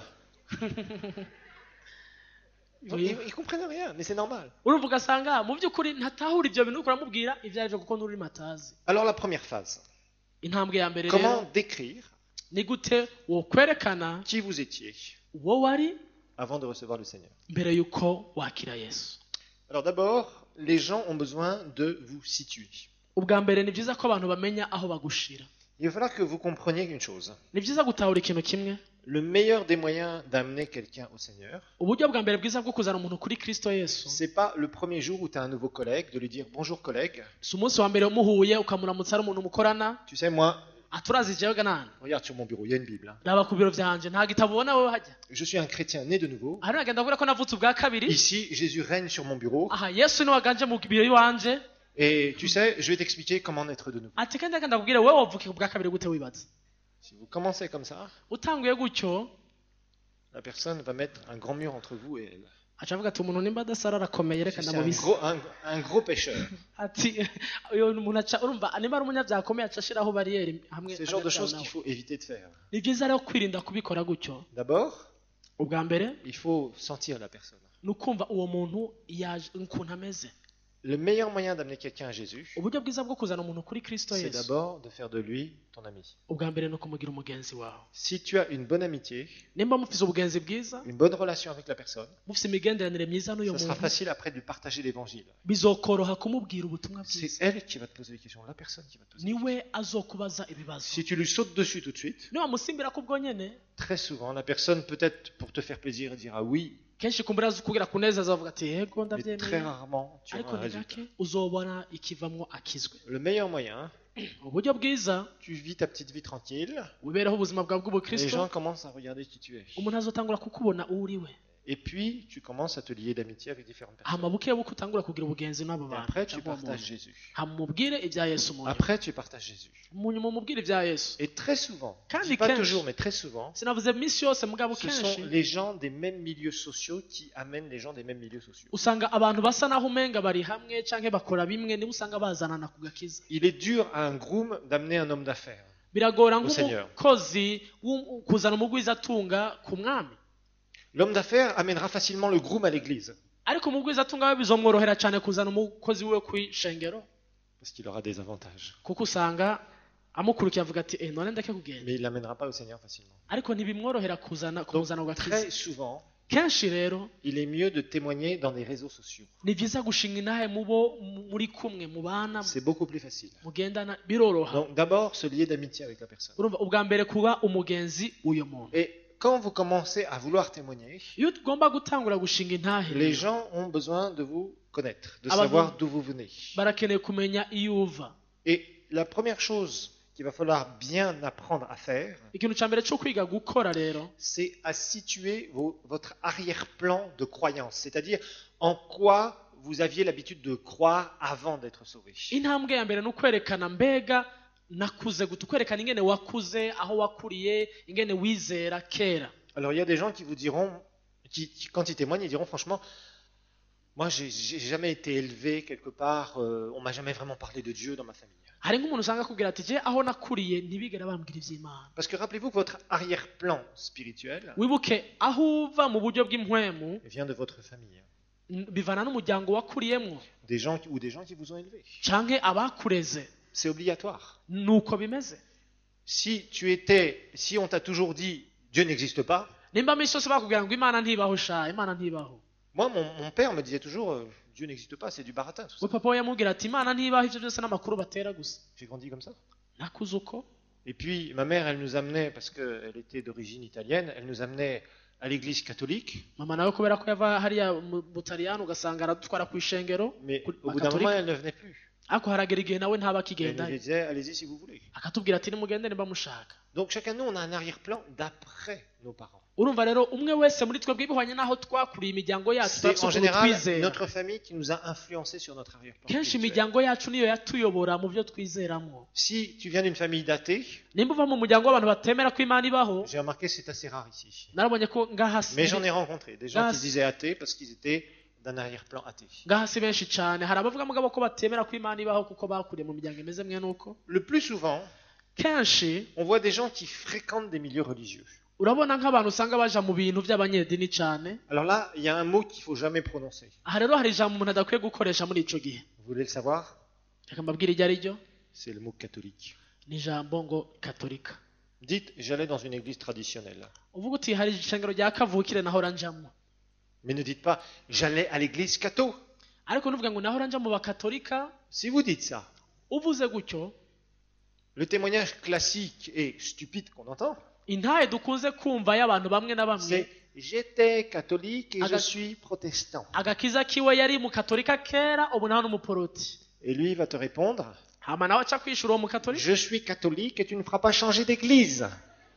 Ils comprennent rien, mais c'est normal. urumva ugasanga mu by'ukuri ntatahura ibyo bintu uriko uramubwira ibyo arivyo kuko n'ururimi atazi. Alors la première phase, intambwe ya mbere comment rero décrire ni gute wokwerekana qui vous étiez uwo wari avant de recevoir le Seigneur. mbere yuko wakira Yesu. Alors d'abord, les gens ont besoin de vous situer. ubwa mbere ni byiza ko abantu bamenya aho bagushira. Il va falloir que vous compreniez une chose. ni byiza gutahura ikintu kimwe. Le meilleur des moyens d'amener quelqu'un au Seigneur, uburyo bwa mbere bwiza bwo kuzana umuntu kuri Kristo Yesu c'est pas le premier jour où tu as un nouveau collègue de lui dire bonjour collègue. si umunsi wa mbere umuhuye ukamuramutsa ari umuntu mukorana Tu sais, moi, aturazi jewe ganana regarde sur mon bureau, il y a une Bible. Hein. raba ku biro vyanje nta gitabo ubona wowe hajya. Je suis un chrétien né de nouveau. hano nagenda avuga ko navutse ubwa kabiri. Ici, Jésus règne sur mon bureau. aha Yesu ni waganje mu biro iwanje. Et tu sais, je vais t'expliquer comment naître de nouveau. ati kandi nagenda kubwira wowe wavuke ubwa kabiri gute wibaza. Si vous commencez comme ça, utanguye gutyo la personne va mettre un grand mur entre vous et elle. aca avuga ati umuntu nimba adasara arakomeye reka C'est ndamubise un gros pécheur. ati uyo umuntu aca urumva nimba ari umunyabyaha akomeye aca ashiraho bariyeri hamwe C'est le genre de hagati choses yawe qu'il nawe. faut éviter de faire. ni byiza rero kwirinda kubikora gutyo D'abord, ubwa mbere il faut sentir la personne. ni ukumva uwo muntu yaje ukuntu ameze Le meilleur moyen d'amener quelqu'un à Jésus, uburyo bwiza bwo kuzana umuntu kuri kristo c'est yesu d'abord de faire de lui ton ami. ubwa mbere ni ukumugira umugenzi wawe Si tu as une bonne amitié, nimba mufise ubugenzi bwiza une bonne relation avec la personne, mufise imigenderanire myiza n'uyo ce sera muntu facile après de lui partager l'évangile. bizokoroha kumubwira ubutumwa C'est bwiza elle qui va te poser des questions, la personne qui va te poser des questions. niwe azokubaza ibibazo Si tu lui sautes dessus tout de suite, niwamusimbira ko ubwo nyene très souvent, la personne, peut-être pour te faire plaisir, elle dira oui, kenshi kumbura kugira kunezeza avuga ati yego mais très ndabyemeye rarement, tu ariko auras un ni résultat. gake uzobona ikivamwo akizwe Le meilleur moyen, uburyo bwiza tu vis ta petite vie tranquille, wibereho ubuzima bwawe les bw'ubukristo gens commencent à regarder qui tu es. umuntu azotangura kukubona uwo uri we Et puis, tu commences à te lier d'amitié avec différentes personnes. hama buke buke utangura kugira ubugenzi n'abo Et bantu après, tu cyangwa uwo partages muntu. Jésus. hama umubwire ibya yesu mu nyuma Après, tu partages Jésus. mu nyuma umubwire ibya yesu Et très souvent, Quand je il dis pas cache. toujours, mais très souvent, sinavuze minsi yose mugabo ce kenshi sont les gens des mêmes milieux sociaux qui amènent les gens des mêmes milieux sociaux. usanga abantu basa naho umenga bari hamwe canke bakora bimwe nibo usanga bazanana ku gakiza Il est dur à un groom d'amener un homme d'affaires. biragora Au Seigneur. nk'umukozi kuzana umugwizatunga ku mwami L'homme d'affaires amènera facilement le groom à l'église, ariko umugwizatunga we bizomworohera cyane kuzana umukozi wiwe ku ishengero parce qu'il aura des avantages. kuko usanga amukurikiye avuga ati none ndeke kugenda Mais il ne l'amènera pas au Seigneur facilement. ariko ntibimworohera kumuzana ku gakiza Très souvent, kenshi rero il est mieux de témoigner dans les réseaux sociaux. ni byiza gushinga intahe mubo muri kumwe mubana C'est beaucoup plus facile. mugendana biroroha Donc d'abord, se lier d'amitié avec la personne. urumva ubwa mbere kuba umugenzi w'uyo muntu Et quand vous commencez à vouloir témoigner, iyo tugomba gutangura gushinga intahe les gens ont besoin de vous connaître, de Ah bah savoir bon. d'où vous venez. barakeneye kumenya iyo uva Et la première chose qu'il va falloir bien apprendre à faire, ikintu cya mbere cyo kwiga gukora rero c'est à situer votre arrière-plan de croyance, c'est-à-dire en quoi vous aviez l'habitude de croire avant d'être sauvé. intambwe ya mbere ni ukwerekana mbega nakuze gute ukwerekana ingene wakuze aho wakuriye ingene wizera kera Alors il y a des gens qui vous diront, quand ils témoignent, ils diront franchement, moi j'ai jamais été élevé quelque part, on m'a jamais vraiment parlé de Dieu dans ma famille. hari nk'umuntu usanga akubwira ati je aho nakuriye ntibigera bambwira iby'imana Parce que rappelez-vous que votre arrière-plan spirituel wibuke aho uva mu buryo bw'impwemu vient de votre famille, bivana n'umuryango wakuriyemo des gens qui vous ont élevé. canke abakureze C'est obligatoire. nuko bimeze Si on t'a toujours dit Dieu n'existe pas, nimba minsi yose bakubwira ngo imana ntibaho sha imana ntibaho moi mon père me disait toujours Dieu n'existe pas, c'est du baratin tout ça. we papa we yamubwira ati imana ntibaho ibyo byose n'amakuru batera gusa J'ai grandi comme ça. nakuze uko Et puis ma mère, elle nous amenait, parce qu'elle était d'origine italienne, elle nous amenait à l'église catholique, mama nawe kubera ko yava hariya mu butaliyani ugasanga aradutwara ku ishengero mais ku au bout d'un moment, bakatolika elle ne venait plus. ariko haragera igihe nawe ntaba Elle nous akigendayo disait allez-y si vous voulez. akatubwira ati nimugende nimba mushaka Donc chacun de nous, on a un arrière-plan d'après nos parents. urumva rero umwe wese muri twebwe bihwanye n'aho twakuriye imiryango yacu C'est en turafite ukuntu général twizera notre famille qui nous a influencé sur notre arrière-plan. kenshi spirituel. imiryango yacu niyo yatuyobora mu byo twizeramo Si tu viens d'une famille d'athées, nimba uva mu muryango w'abantu batemera ko imana ibaho j'ai remarqué que c'est assez rare ici. narabonye ko ngahasi Mais j'en ai rencontré des gens Ah, qui se disaient athées parce qu'ils étaient d'un arrière-plan athée. ngahasi benshi cyane hari abavuga mugabo ko batemera ko imana ibaho kuko bakuriye mu miryango imeze mwe nuko Le plus souvent, kenshi on voit des gens qui fréquentent des milieux religieux. urabona nk'abantu usanga baja mu bintu by'abanyedini cyane Alors là, il y a un mot qu'il faut jamais prononcer. aha rero hari ijambo umuntu adakwiye gukoresha muri ico gihe Vous voulez le savoir? reka mbabwire iryo ari ryo C'est le mot catholique. ni ijambo ngo katolika Dites, j'allais dans une église traditionnelle. uvuga uti hari ishengero rya kavukire nahora njamwo Mais ne dites pas, j'allais à l'église catho. ariko nuvuga ngo nahora nja mu bakatolika Si vous dites ça, uvuze gutyo le témoignage classique et stupide qu'on entend, intahe dukunze kumva y'abantu bamwe na bamwe c'est j'étais catholique et je Aga- suis protestant. agakiza kiwe yari mu katolika kera ubu naho n'umuporoti Et lui il va te répondre, hama nawe aca kwishura uwo mukatolika je suis catholique et tu ne feras pas changer d'église.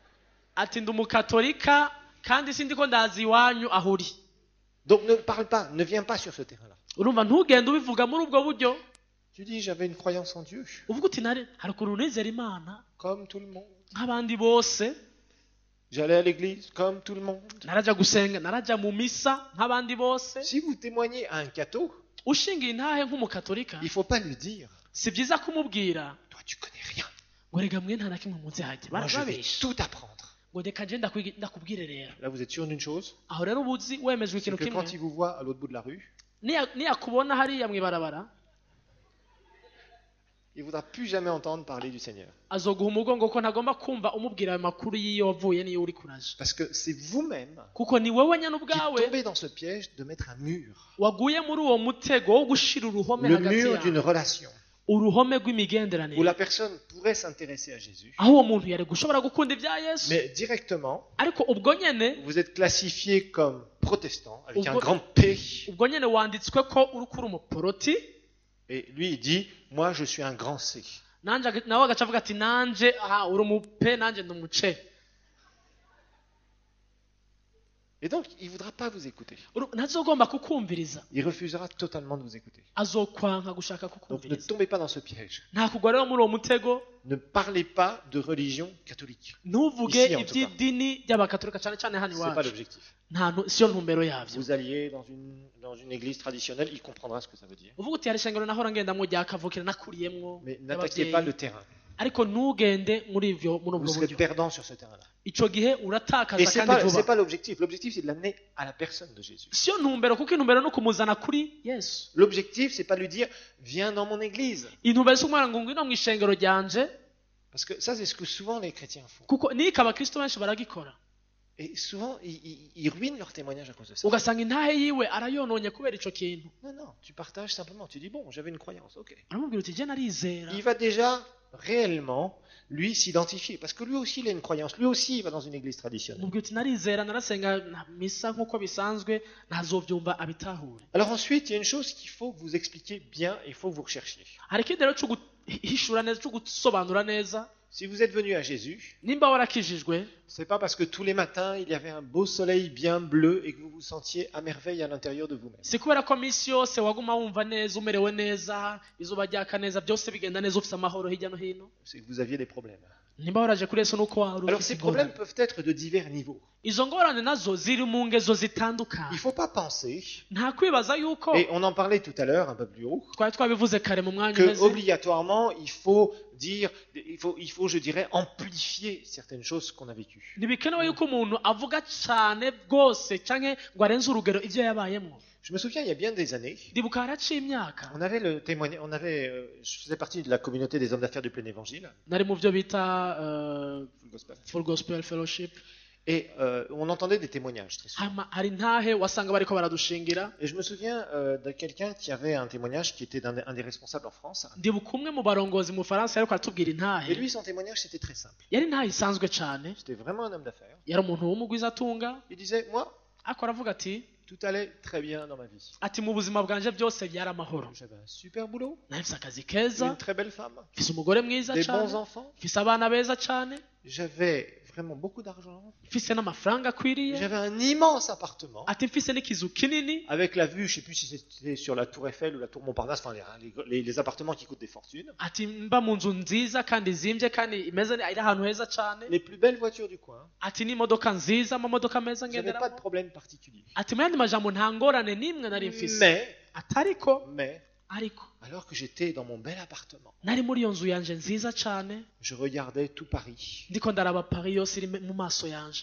ati ndi umukatolika kandi sindi ko ndazi iwanyu aho uri Donc ne parle pas, ne viens pas sur ce terrain-là. urumva ntugende ubivuga muri ubwo buryo Tu dis, j'avais une croyance en Dieu, uvuga uti hari ukuntu nizera imana comme tout le monde. nk'abandi bose J'allais à l'église comme tout le monde. naraja gusenga naraja mu misa nk'abandi bose Si vous témoignez à un catho, ushingiye intahe nk'umukatolika il ne faut pas lui dire, si byiza kumubwira toi tu connais rien. ngo rega mwe nta na kimwe muzi hajya Moi je vais barababesha tout apprendre. ngo reka je ndakubwire rero Là vous êtes sûr d'une chose, aho rero ubuzi wemejwe c'est ikintu que kimwe quand il vous voit à l'autre bout de la rue, niyakubona hariya mw'ibarabara il ne voudra plus jamais entendre parler du Seigneur. azoguha umugongo ko ntagomba kumva umubwira ayo makuru y'iyo wavuye n'iyo uri kuraje Parce que c'est vous-même kuko ni wowe nyine qui ubwawe tombez dans ce piège de mettre un mur. waguye muri uwo mutego wo gushira uruhome Le hagati mur yawe d'une relation uruhome où rw'imigenderanire la personne pourrait s'intéresser à Jésus, aho uwo muntu yari gushobora gukunda ibya yesu mais directement, ariko ubwo nyene vous êtes classifié comme protestant avec un Ubwo- grand P. ubwo nyene wanditswe ko uri kuri umuporoti Et lui, il dit, moi je suis un grand C. nawe agaca avuga ati nanje uri umupe nanje ndi umuce Et donc, il ne voudra pas vous écouter. ntazogomba kukumviriza Il refusera totalement de vous écouter. azokwanka gushaka Donc, ne kukumviriza tombez pas dans ce piège. nta kugwa rero muri uwo mutego Ne parlez pas de religion catholique. ntuvuge Ici, en tout cas. iby'idini ry'abakatolika cyane cyane hano Ce n'est pas iwacu l'objectif. siyo ntumbero yabyo Vous alliez dans une église traditionnelle, il comprendra ce que ça veut dire. uvuga uti hari ishengero nahora ngendamwo rya kavukire nakuriyemwo Mais n'attaquez pas le terrain. ariko ntugende muri Vous ubwo serez buryo perdant sur ce terrain-là. ico gihe Et uratakaza ce n'est kandi pas, vuba pas l'objectif. L'objectif, c'est de l'amener à la personne de Jésus. siyo ntumbero kuko intumbero no kumuzana kuri yesu L'objectif, c'est pas de lui dire, viens dans mon église. intumbero si umwana ngo ngwino mu ishengero ryanje Parce que ça, c'est ce que souvent les chrétiens font. kuko niko abakristo benshi baragikora Et souvent, ils ruinent leur témoignage à cause de ça. ugasanga intahe yiwe arayononye kubera ico kintu Non, non, tu partages simplement. Tu dis, bon, j'avais une croyance, ok. aramubwira uti je narizera Il va déjà réellement, lui, s'identifier. Parce que lui aussi, il a une croyance. Lui aussi, il va dans une église traditionnelle. umubwira uti narizera narasenga misa nk'uko bisanzwe ntazovyumva abitahure Alors ensuite, il y a une chose qu'il faut que vous expliquiez bien et il faut que vous recherchiez. hari ikindi rero cyo guhishura neza cyo gusobanura neza Si vous êtes venu à Jésus, nimba warakijijwe c'est pas parce que tous les matins, il y avait un beau soleil bien bleu et que vous vous sentiez à merveille à l'intérieur de vous-même. si kubera ko minsi yose waguma wumva neza umerewe neza izuba ryaka neza byose bigenda neza ufite amahoro hirya no hino C'est que vous aviez des problèmes. nimba waraje kuri yesu nuko wari Alors ufite ces problèmes ingorane peuvent être de divers niveaux. izo ngorane nazo ziri mu ngezo Il zitandukanye faut pas penser, nta kwibaza yuko et on en parlait tout à l'heure un peu plus haut, twari twabivuze kare mu mwanya que uheze obligatoirement il faut dire, il faut, je dirais, amplifier certaines choses qu'on a vécues. ntibikenewe yuko umuntu avuga cyane bwose canke ngo arenze urugero ivyo yabayemwo Je me souviens, il y a bien des années, ndibuka haraciye imyaka on avait le témoignage, je faisais partie de la communauté des hommes d'affaires du plein évangile, nari mu byo bita full gospel. full gospel fellowship Et on entendait des témoignages très souvent. hama hari ntahe wasanga bariko baradushingira Et je me souviens de quelqu'un qui avait un témoignage qui était un des responsables en France. ndibuka umwe mu barongozi mu Faransa ariko aratubwira Et intahe lui, son témoignage, c'était très simple. yari intahe isanzwe cane C'était vraiment un homme d'affaires. yari umuntu w'umugwizatunga Il disait, moi, ariko aravuga ati tout allait très bien dans ma vie. ati mu buzima bwanje byose byari amahoro J'avais un super boulot, nari mfise akazi keza une très belle femme, mfise umugore mwiza des bons cane enfants. mfise abana beza cane J'avais vraiment beaucoup d'argent. mfise n'amafaranga akwiriye J'avais un immense appartement ati mfise n'ikizu kinini avec la vue, je sais plus si c'était sur la tour Eiffel ou la tour Montparnasse, enfin les appartements qui coûtent des fortunes. ati mba mu nzu nziza kandi zimvye kandi imeze iri ahantu heza cane Les plus belles voitures du coin. ati n'imodoka nziza amamodoka meza J'avais pas de ngenderamo problème particulier. ati mu yandi majambo nta ngorane n'imwe nari mfise Mais, atariko ariko alors que j'étais dans mon bel appartement, nari muri iyo nzu yanje nziza cane je regardais tout Paris ndiko ndaraba Paris yose iri mu maso yanje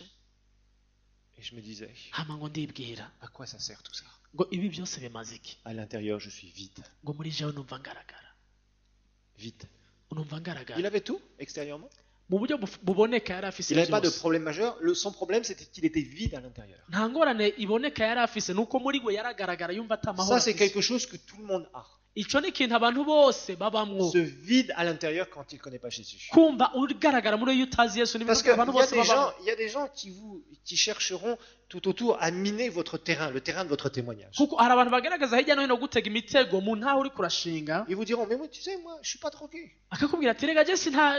et je me disais, hama ngo ndibwira à quoi ça sert tout ça? ngo ibi byose bimaze iki À l'intérieur, je suis vide. ngo muri jewe numva ngaragara Vide. numva Il ngaragara avait tout extérieurement. mu buryo buboneka yari afise Il n'avait pas de byose problème majeur. Son problème, c'était qu'il était vide à l'intérieur. nta ngorane iboneka yari afise nuko muri we yaragaragara yumva ata mahoro Ça, c'est afise. quelque chose que tout le monde a. ico ni ikintu abantu bose babamwo Ce vide à l'intérieur quand il ne connaît pas Jésus. kumva ugaragara muri iyo utazi yesu Parce n'ibintu abantu bose qu'il babamwo y a des gens qui chercheront tout autour à miner votre terrain, le terrain de votre témoignage. kuko hari abantu bagaragaza hirya no hino gutega imitego mu ntaho uri kurashinga Ils vous diront, mais moi, tu sais, moi, je suis pas drogué. akakubwira ati rega je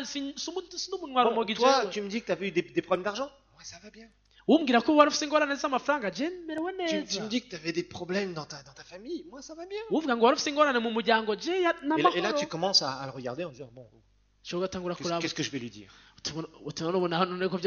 n'umunwa Bon, rumogi toi, jewe tu me dis que tu as eu des problèmes d'argent. Ouais, ça va bien. umbwira ko wari ufise ingorane z'amafaranga je merewe Tu neza me dis que tu avais des problèmes dans ta famille. Moi, ça va bien. uvuga ngo wari ufise ingorane mu muryango je Et là, n'amahoro tu commences à le regarder en disant, bon, cyo gatangura kuraba qu'est-ce que je vais lui dire? tunabona hano none ko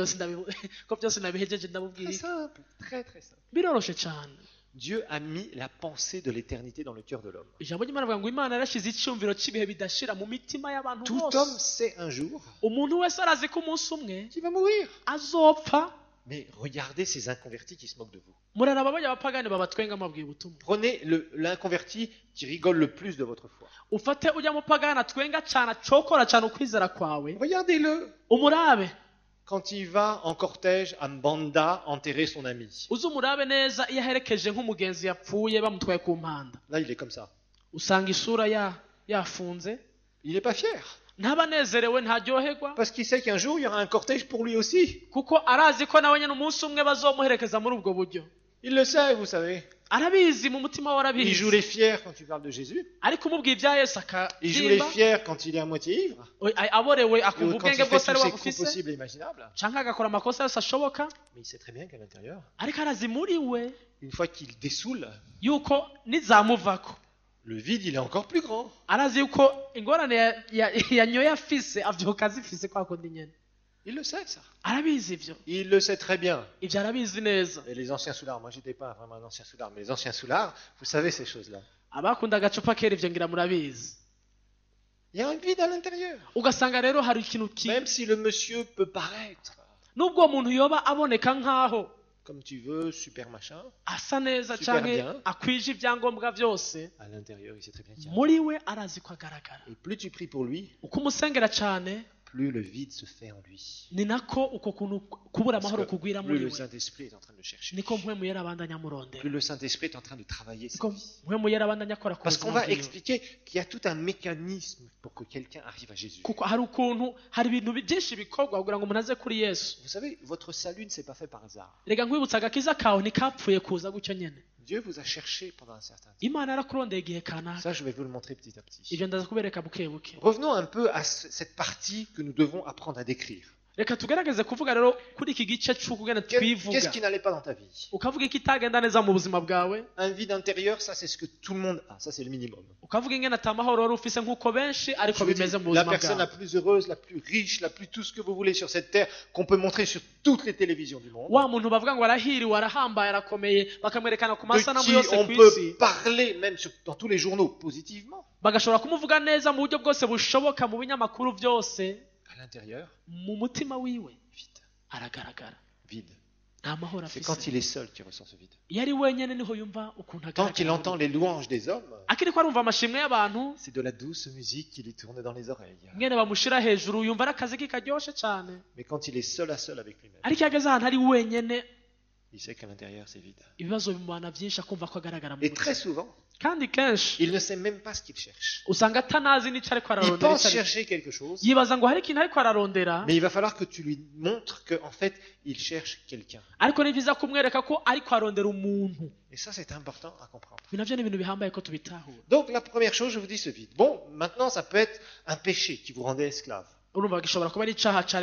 byose nabihejeje Très ndabubwira simple, très très simple. biroroshe cyane. Dieu a mis la pensée de l'éternité dans le cœur de l'homme. ijambo ry'Imana rivuga ngo Imana yarashyize icyumviro cy'ibihe bidashira mu mitima y'abantu Tout homme bose. sait un jour Umuntu wese arazi ko umunsi umwe qu'il va mourir. azopfa. Mais regardez ces inconvertis qui se moquent de vous. Muraraba abapagani babatwenga amabwiye ubutumwa. Prenez l'inconverti qui rigole le plus de votre foi. Ufate ujya mupagani atwenga cyane acokora cyane ukwizera kwawe, Regardez-le umurabe quand il va en cortège à Mbanda enterrer son ami. uzi umurabe neza iyo aherekeje nk'umugenzi yapfuye bamutwaye ku mpanda, Là, il est comme ça. usanga isura yafunze, Il n'est pas fier. ntabanezerewe, ntaryoherwa, Parce qu'il sait qu'un jour, il y aura un cortège pour lui aussi. kuko arazi ko nawe nyine umunsi umwe bazomuherekeza muri ubwo buryo. Il le sait, vous savez. Arabizi, mu mutima we Il joue arabizi, les fiers quand tu parles de Jésus. ariko umubwiye ibya Yesu Il joue les akabyimba, fiers quand il est à moitié ivre. aborewe akumva Quand il ubwenge fait bwose tous ari ses coups wabufise, possibles et imaginables. cyangwa agakora amakosa yose ashoboka, Mais il sait très bien qu'à l'intérieur, ariko arazi muri we une fois qu'il dessoule, yuko nizamuvako, le vide, il est encore plus grand. arazi yuko ingorane yanyoye afise avyuka azifise kwa kundi nyene. Il le sait, ça. Arabizi ivyo, Il le sait très bien. ivyo arabizi neza. Et les anciens soulards, moi j'étais pas vraiment un ancien soulard, mais les anciens soulards, vous savez ces choses-là. Abakunda agacupa kera ivyo ngira murabizi. Il y a un vide à l'intérieur. Ugasanga rero hari ikintu Même si le monsieur peut paraître, nubwo umuntu yoba aboneka nkaho comme tu veux, super machin, asa neza Super canke bien. akwije ibyangombwa byose, à l'intérieur, il sait très bien qu'il y a un muri we arazi ko agaragara. vide. Et plus tu pries pour lui, Uko umusengera cane, plus le vide se fait en lui. ni nako uko kuntu kubura Parce amahoro que kugwira plus muri le we. Saint-Esprit est en train de le chercher. Niko mpwemu yera abandanya amurondera. Plus le Saint-Esprit est en train de travailler sa Niko vie. mpwemu yera abandanya akora ku Parce qu'on buzima va bwiwe. expliquer qu'il y a tout un mécanisme pour que quelqu'un arrive à Jésus. Kuko hari ukuntu hari ibintu byinshi bikorwa kugira ngo umuntu aze kuri Yesu. Vous savez, votre salut ne s'est pas fait par hasard. Rega nkwibutsa agakiza kawe ntikapfuye kuza gutyo nyene. Dieu vous a cherché pendant un certain temps. Imana yarakurondeye igihe kanaka. Ça, je vais vous le montrer petit à petit. Ivyo ndaza kubereka buke buke. Revenons un peu à cette partie que nous devons apprendre à décrire. Reka tugerageze kuvuga rero kuri iki gice c'ukugenda twivuga. Qu'est-ce qui n'allait pas dans ta vie? Ukavuga iki itagenda neza mu buzima bwawe, Un vide intérieur, ça c'est ce que tout le monde a. Ça c'est le minimum. ukavuga ingene ata mahoro wari ufise nk'uko benshi ariko Je veux dire, bimeze mu la buzima personne la bwawe. plus heureuse, la plus riche, la plus tout ce que vous voulez sur cette terre, qu'on peut montrer sur toutes les télévisions du monde, Wa muntu bavuga ngo arahiriwe, arahambaye, arakomeye, bakamwerekana ku de masanamu qui yose on ku peut isi, parler même dans tous les journaux positivement, bagashobora kumuvuga neza mu buryo bwose bushoboka mu binyamakuru byose, à l'intérieur, mu mutima wiwe vide. aragaragara Vide. nta mahoro C'est afise. quand il est seul qu'il ressent ce vide. Iyo ari wenyene niho yumva ukuntu Tant qu'il entend agaragara. les louanges des hommes, Akiri ko arumva amashimwe y'abantu, c'est de la douce musique qui lui tourne dans les oreilles. ngene bamushira hejuru yumva ari akazi karyoshe cyane. Mais quand il est seul à seul avec lui-même, Ariko iyo ageze ahantu ari wenyene, il sait qu'à l'intérieur c'est vide. ibibazo bimubana byinshi akumva ko agaragara mu Et très mutima. souvent, Kandi kenshi il ne sait même pas ce qu'il cherche. usanga atanazi n'icyo ariko Il ararondera pense icyo ari cyo. chercher quelque chose, Yibaza ngo hari ikintu ariko ararondera, mais il va falloir que tu lui montres qu'en fait, il cherche quelqu'un. ariko ni byiza kumwereka ko ariko arondera umuntu. Et ça, c'est important à comprendre. Ibi navyo ni ibintu bihambaye ko tubitahura. Donc, la première chose, je vous dis ce vide. Bon, maintenant, ça peut être un péché qui vous rendait esclave. Urumva gishobora kuba ari icaha cari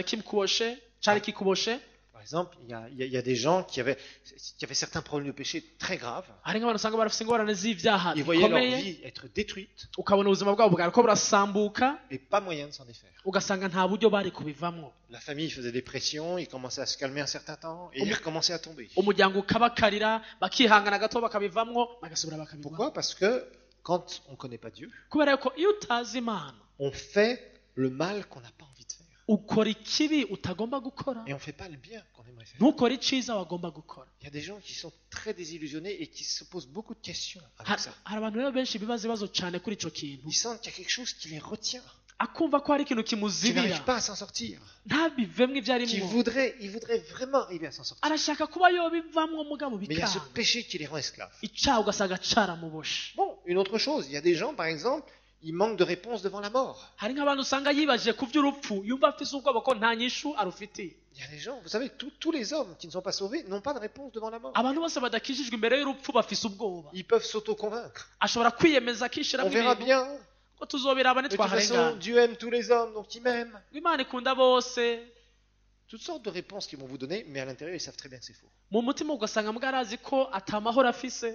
kikuboshe. Par exemple, il y a des gens qui avaient certains problèmes de péché très graves. Hari nk'abantu usanga barafise ingorane z'ivyaha Ils voyaient leur bikomeye, vie être détruite ukabona ubuzima bwabo bwariko burasambuka, et pas moyen de s'en défaire. ugasanga nta buryo bari kubivamwo. La famille faisait des pressions, ils commençaient à se calmer un certain temps et ils recommençaient à tomber. Umuryango ukabakarira, bakihangana gato bakabivamwo, bagasubira bakabivamwo. Pourquoi? Parce que quand on ne connaît pas Dieu, Kubera yuko iyo utazi Imana, on fait le mal qu'on n'a pas envie de faire. ukora ikibi utagomba gukora, Et on ne fait pas le bien qu'on aimerait faire. ntukore iciza wagomba gukora. Il y a des gens qui sont très désillusionnés et qui se posent beaucoup de questions avec Hari ça. abantu rero benshi bibaza ibibazo cyane kuri ico kintu, Ils sentent qu'il y a quelque chose qui les retient, akumva ko hari ikintu qui kimuzibira, n'arrivent pas à s'en sortir, ntabivemwo ivyo qui arimwo, voudraient vraiment arriver à s'en sortir. arashaka kuba yobivamwo mugabo Mais il y a ce bikanga, péché qui les rend esclaves. icaha ugasanga caramuboshe. Bon, une autre chose, il y a des gens, par exemple, ils manquent de réponse devant la mort. Hari nk'abantu usanga yibajije ku vy'urupfu, yumva afise ubwoba ko nta nyishu arufitiye. Il y a des gens, vous savez, tous les hommes qui ne sont pas sauvés n'ont pas de réponse devant la mort. Abantu bose badakijijwe imbere y'urupfu bafise ubwoba, Ils peuvent s'auto-convaincre. ashobora kwiyemeza On akishiramo verra ibintu bien. ko tuzobiraba De toute façon, ntitwaharengana. Dieu aime tous les hommes, donc il m'aime. Imana ikunda bose. Toutes sortes de réponses qu'ils vont vous donner, mais à l'intérieur, ils savent très bien que c'est faux. Mu mutima ugasanga mbwa arazi ko atamahoro afise.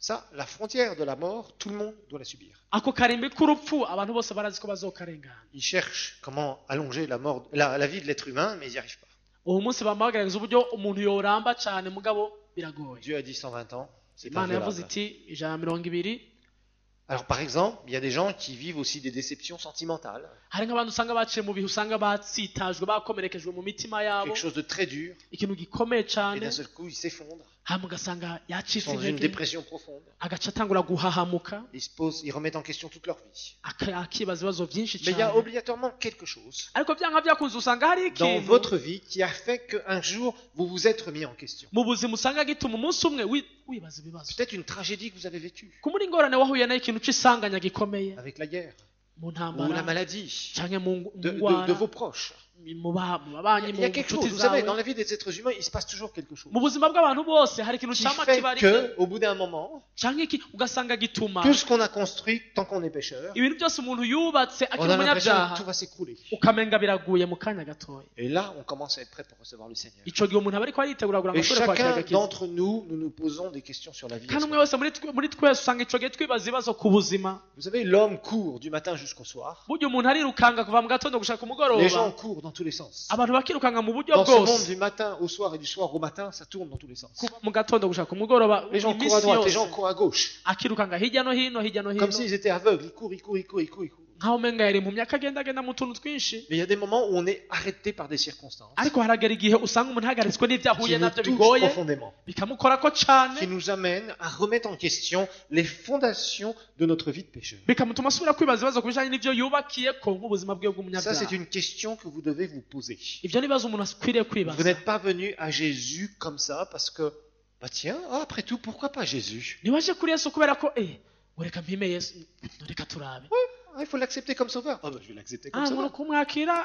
Ça, la frontière de la mort, tout le monde doit la subir. ako karimbi k'urupfu abantu bose barazi ko bazokarengana. Ils cherchent comment allonger la vie de l'être humain, mais ils n'y arrivent pas. uwo munsi bamagaragaza uburyo umuntu yoramba cyane mugabo biragoye. Dieu a dit 120 ans, c'est imana yavuze inviolable. iti ijana na mirongo ibiri. Alors par exemple, il y a des gens qui vivent aussi des déceptions sentimentales, hari nk'abantu usanga baciye mu bihe usanga batsitajwe bakomerekejwe mu mitima yabo quelque chose de très dur, ikintu gikomeye et cyane d'un seul coup ils s'effondrent, hama ugasanga ils yacitse sont dans une intege dépression profonde, agaca atangura guhahamuka ils remettent en question toute leur vie. akibaza ibibazo byinshi Mais il y a cyane obligatoirement quelque chose ariko byanga byakunze usanga hari dans ikintu votre vie qui a fait qu'un jour vous vous êtes remis en question. mu buzima usanga gituma umunsi umwe wibaza ibibazo Peut-être une tragédie que vous avez vécue kumuri ingorane wahuye nayo ikintu c'isanganya gikomeye avec la guerre mu ou la ntambara maladie canke mu de ngwara vos proches. mu babanyi Il mu y a quelque chose, nshuti vous savez, zawe dans la vie des êtres humains, il se passe toujours quelque chose mu buzima bw'abantu bose hari ikintu qui cyama fait kibarika que, au bout d'un moment, canke iki ugasanga gituma tout ce qu'on a construit, tant qu'on est pécheur, ibintu byose umuntu yubatse on akiri a l'impression que umunyabyaha tout va s'écrouler. ukamenga biraguye mu kanya gatoya. Et là, on commence à être prêt pour recevoir le Seigneur. ico gihe umuntu aba ariko aritegura kugira ngo Et ashobore kwakira chacun agakiza d'entre nous, nous nous posons des questions sur la vie. kandi umwe wese muri twese usanga ico gihe twibaza ibibazo ku buzima. Vous savez, l'homme court du matin jusqu'au soir. burya umuntu arirukanga kuva mu gatondo gushaka ku Les gens mugoroba courent dans tous les sens. abantu bakirukanga mu buryo Dans ce monde bwose du matin au soir et du soir au matin, ça tourne dans tous les sens. kuva mu gatondo gushaka ku mugoroba Les gens courent à iminsi droite, les yose gens courent à gauche. akirukanga hirya no hino hirya no hino Comme s'ils étaient aveugles. Ils courent, ils courent, ils courent, ils courent, ils courent. nkaho umenga yari impumyi akagendagenda mu tuntu twinshi. Mais il y a des moments où on est arrêté par des circonstances ariko haragera igihe usanga umuntu ahagaritswe n'ibyo ahuye qui nous nabyo touchent bigoye profondément, bikamukorako cane qui nous amènent à remettre en question les fondations de notre vie de pécheur. bikamutuma asubira kwibaza ibibazo ku bijanye n'ivyo yubakiyeko nk'ubuzima bwe Ça, bw'umunyabyaha. c'est une question que vous devez vous poser. ivyo ni ibibazo umuntu akwiriye Vous kwibaza. n'êtes pas venu à Jésus comme ça parce que, bah tiens, après tout, pourquoi pas Jésus? ntiwaje kuri yesu kubera ko reka mpime yesu reka turabe Ah, il faut l'accepter comme sauveur. Ah, bah, je vais l'accepter comme umuntu sauveur. kumwakira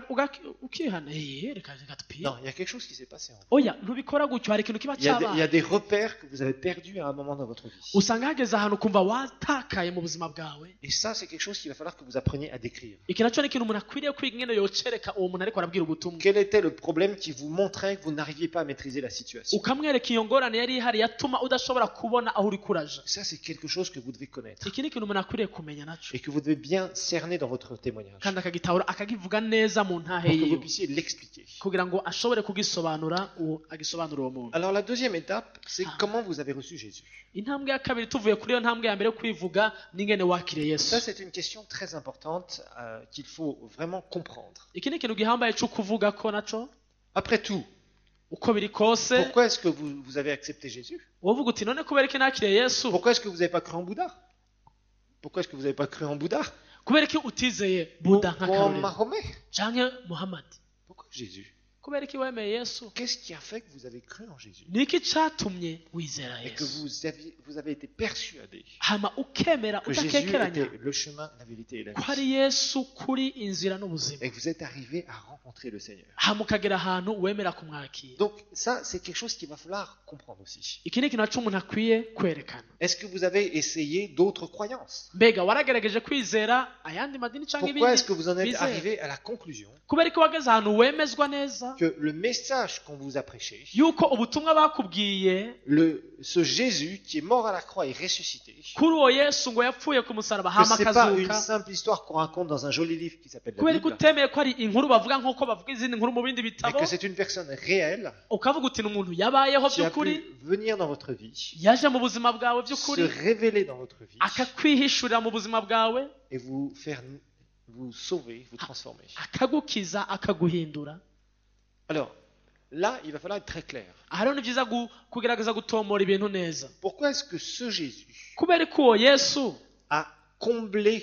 ukihana reka tupime. Non, il y a quelque chose qui s'est passé en vous. oya ntubikora gutyo hari ikintu kiba Il y a cyabaye des repères que vous avez perdus à un moment dans votre vie. usanga hageze ahantu kumva watakaye mu buzima bwawe. Et ça, c'est quelque chose qu'il va falloir que vous appreniez à décrire. iki nacyo ni ikintu umuntu akwiriye kwiga ingene yocereka uwo muntu ariko arabwira ubutumwa Quel était le problème qui vous montrait que vous n'arriviez pas à maîtriser la situation? ukamwereka iyo ngorane yari ihari yatuma udashobora kubona aho uri kuraja. Ça, c'est quelque chose que vous devez connaître iki ni ikintu umuntu akwiriye kumenya naco et que vous devez bien cerner dans votre témoignage kandi akagitahura akakivuga neza mu ntahe pour que vous yiwe puissiez l'expliquer. kugira ngo ashobore kugisobanura agisobanura uwo muntu. Alors, la deuxième étape, c'est comment vous avez reçu Jésus. intambwe ya kabiri tuvuye kuri iyo ntambwe ya mbere yo kwivuga n'ingene wakiriye yesu. Ça, c'est une question très importante qu'il faut vraiment comprendre. iki ni ikintu gihambaye cyo kuvuga ko naco Après tout, uko biri kose pourquoi est-ce que vous avez accepté Jésus? wovuga uti none kubera iki nakiriye yesu Pourquoi est-ce que vous n'avez pas cru en Bouddha? Pourquoi est-ce que vous n'avez pas cru en Bouddha? kubera iki utizeye Ou buda en nk'akarorero Mahomet? canke muhammad Pourquoi Jésus? kubera iki wemeye yesu Qu'est-ce qui a fait que vous avez cru en Jésus? ni iki catumye wizera Et que yesu vous avez été persuadé hama ukemera que Jésus udakekeranya était le chemin, la vérité et la ko hari vie. yesu kuri inzira n'ubuzima Et que vous êtes arrivé à rencontrer le Seigneur. hama ukagera ahantu wemera kumwakira. Donc ça, c'est quelque chose qu'il va falloir comprendre aussi. iki ni ikintu naco umuntu akwiye kwerekana. Est-ce que vous avez essayé d'autres croyances? mbega waragerageje kwizera ayandi madini canke Pourquoi est-ce ibindi que vous en êtes bizera? arrivé à la conclusion kubera ko wageze ahantu wemezwa neza que le message qu'on vous a prêché, yuko ubutumwa bakubwiye ce Jésus qui est mort à la croix et ressuscité, kuri uwo yesu ngo yapfuye ku musaraba que hama c'est pas une akazuka simple histoire qu'on raconte dans un joli livre qui s'appelle la kubera ko Bible, utemeye ko ari inkuru bavuga nk'uko bavuga izindi nkuru mu bindi mais bitabo que c'est une personne réelle ukavuga uti ni umuntu yabayeho qui a by'ukuri pu venir dans votre vie, yaje mu buzima bwawe se by'ukuri révéler dans votre vie akakwihishurira mu buzima bwawe et vous faire vous sauver, vous transformer. akagukiza akaguhindura. Alors, là, il va falloir être très clair. aha rero ni byiza kugerageza gutomora ibintu neza. Pourquoi est-ce que ce Jésus kubera ko uwo yesu a comblé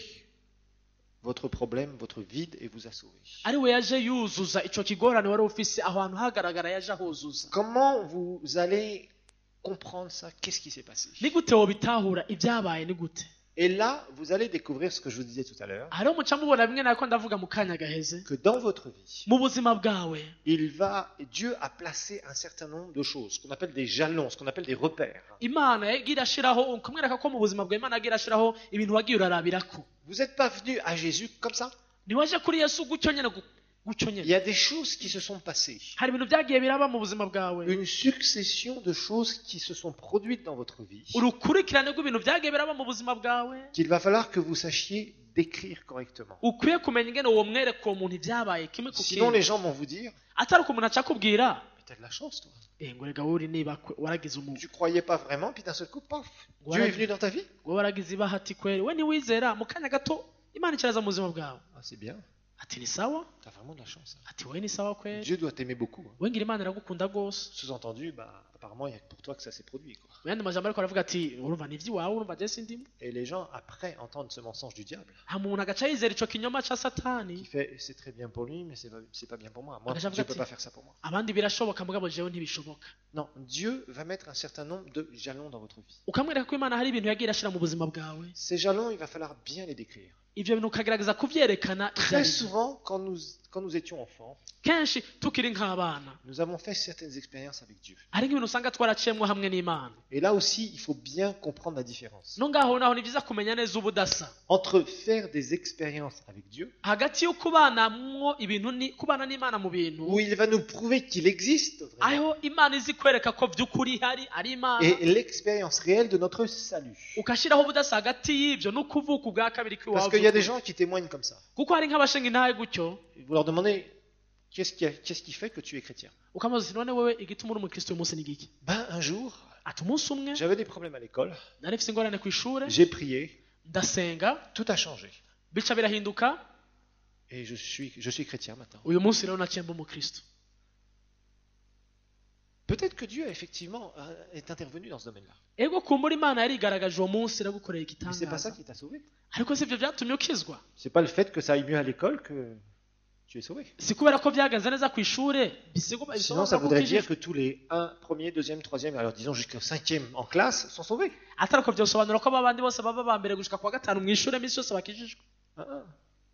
votre problème, votre vide et vous a sauvé? ari we yaje yuzuza ico kigorane wari ufise aho hantu hagaragara yaje ahuzuza. Comment vous allez comprendre ça? Qu'est-ce qui s'est passé? ni gute wobitahura ibyabaye ni gute? Et là, vous allez découvrir ce que je vous disais tout à l'heure, aha rero muca mubona bimwe nako ndavuga mu kanya gaheze que dans votre vie, mu buzima bwawe Dieu a placé un certain nombre de choses, ce qu'on appelle des jalons, ce qu'on appelle des repères. imana yagiye irashiraho ukamwereka ko mu buzima bwawe imana yagiye irashiraho ibintu wagiye urarabirako. Vous n'êtes pas venu à Jésus comme ça. ntiwaje kuri yesu gutyo nyine gutyo Il nyine y a des choses qui se sont passées. hari ibintu byagiye biraba mu buzima bwawe Une succession de choses qui se sont produites dans votre vie urukurikirane rw'ibintu byagiye biraba mu buzima bwawe qu'il va falloir que vous sachiez décrire correctement. ukwiye kumenya ingene uwo mwereka uwo muntu ibyabaye kimwe ku Sinon, les kindi gens vont vous dire, atari uko umuntu aca akubwira mais t'as de la chance, toi. ngo rega wowe uri niba waragize umuntu Tu croyais pas vraiment, puis d'un seul coup, paf, Voilà. Dieu est venu dans ta vie. ngo waragize ibahati kweri we ntiwizera mu kanya gato imana ikiraza mu buzima bwawe Ah, c'est bien, ati ni sawa t'as vraiment de la chance. ati wowe ni sawa kweri Dieu doit t'aimer beaucoup. we ngira imana iragukunda rwose Sous-entendu, apparemment, il n'y a que pour toi que ça s'est produit. Quoi. mu yandi majambo ariko aravuga ati urumva ni iby'iwawe urumva je sindimo Et les gens, après, entendent ce mensonge du diable nta muntu agaca yizera ico kinyoma ca satani qui fait c'est très bien pour lui, mais c'est pas bien pour moi. Moi, Ah, j'avoue Dieu ne que peut pas faire ça pour moi. abandi birashoboka mugabo jewe ntibishoboka Non, Dieu va mettre un certain nombre de jalons dans votre vie. ukamwereka ko imana hari ibintu yagiye irashira mu buzima bwawe Ces jalons, il va falloir bien les décrire. ivyo bintu ukagerageza kuvyerekana ivyo Très ari byo. souvent, quand nous étions enfants, kenshi tukiri nk'abana nous avons fait certaines expériences avec Dieu. hari nk'ibintu usanga twaraciyemwo hamwe n'imana Et là aussi, il faut bien comprendre la différence. no ngaho naho ni byiza kumenya neza ubudasa Entre faire des expériences avec Dieu, hagati yo kubanamwo ibintu ni kubana n'imana mu bintu où il va nous prouver qu'il existe vraiment, aho imana izi kwereka ko by'ukuri hari ari imana et l'expérience réelle de notre salut. ukashiraho ubudasa hagati y'ibyo no kuvuka ubwa kabiri Parce kw'iwawe qu'il y a des gens qui témoignent comme ça. kuko hari nk'abashinga intahe gutyo Et vous leur demandez, qu'est-ce qui fait que tu es chrétien? ukamubaza uti none wewe igituma uri umukristo uyu munsi ni giki Ben, un jour, ati umunsi umwe j'avais des problèmes à l'école, nari mfise ingorane ku ishure j'ai prié, ndasenga tout a changé. bica birahinduka Et je suis chrétien maintenant. uyu munsi rero naciye mba umukristo Peut-être que Dieu, effectivement, est intervenu dans ce domaine-là. ego kumbura imana yarigaragaje uwo munsi iragukorera Mais c'est pas ça igitangaza qui t'a sauvé. ariko si ibyo byatumye ukizwa C'est pas le fait que ça aille mieux à l'école que tu es sauvé. si kubera ko byagenze neza ku ishure Sinon, ça voudrait dire que tous les 1, premier, deuxième, troisième, alors disons jusqu'au 5e en classe, sont sauvés. atari uko byosobanura ko babandi bose baba ba mbere gushika kuwa gatanu mu ishure iminsi yose bakijijwe Ah, ah.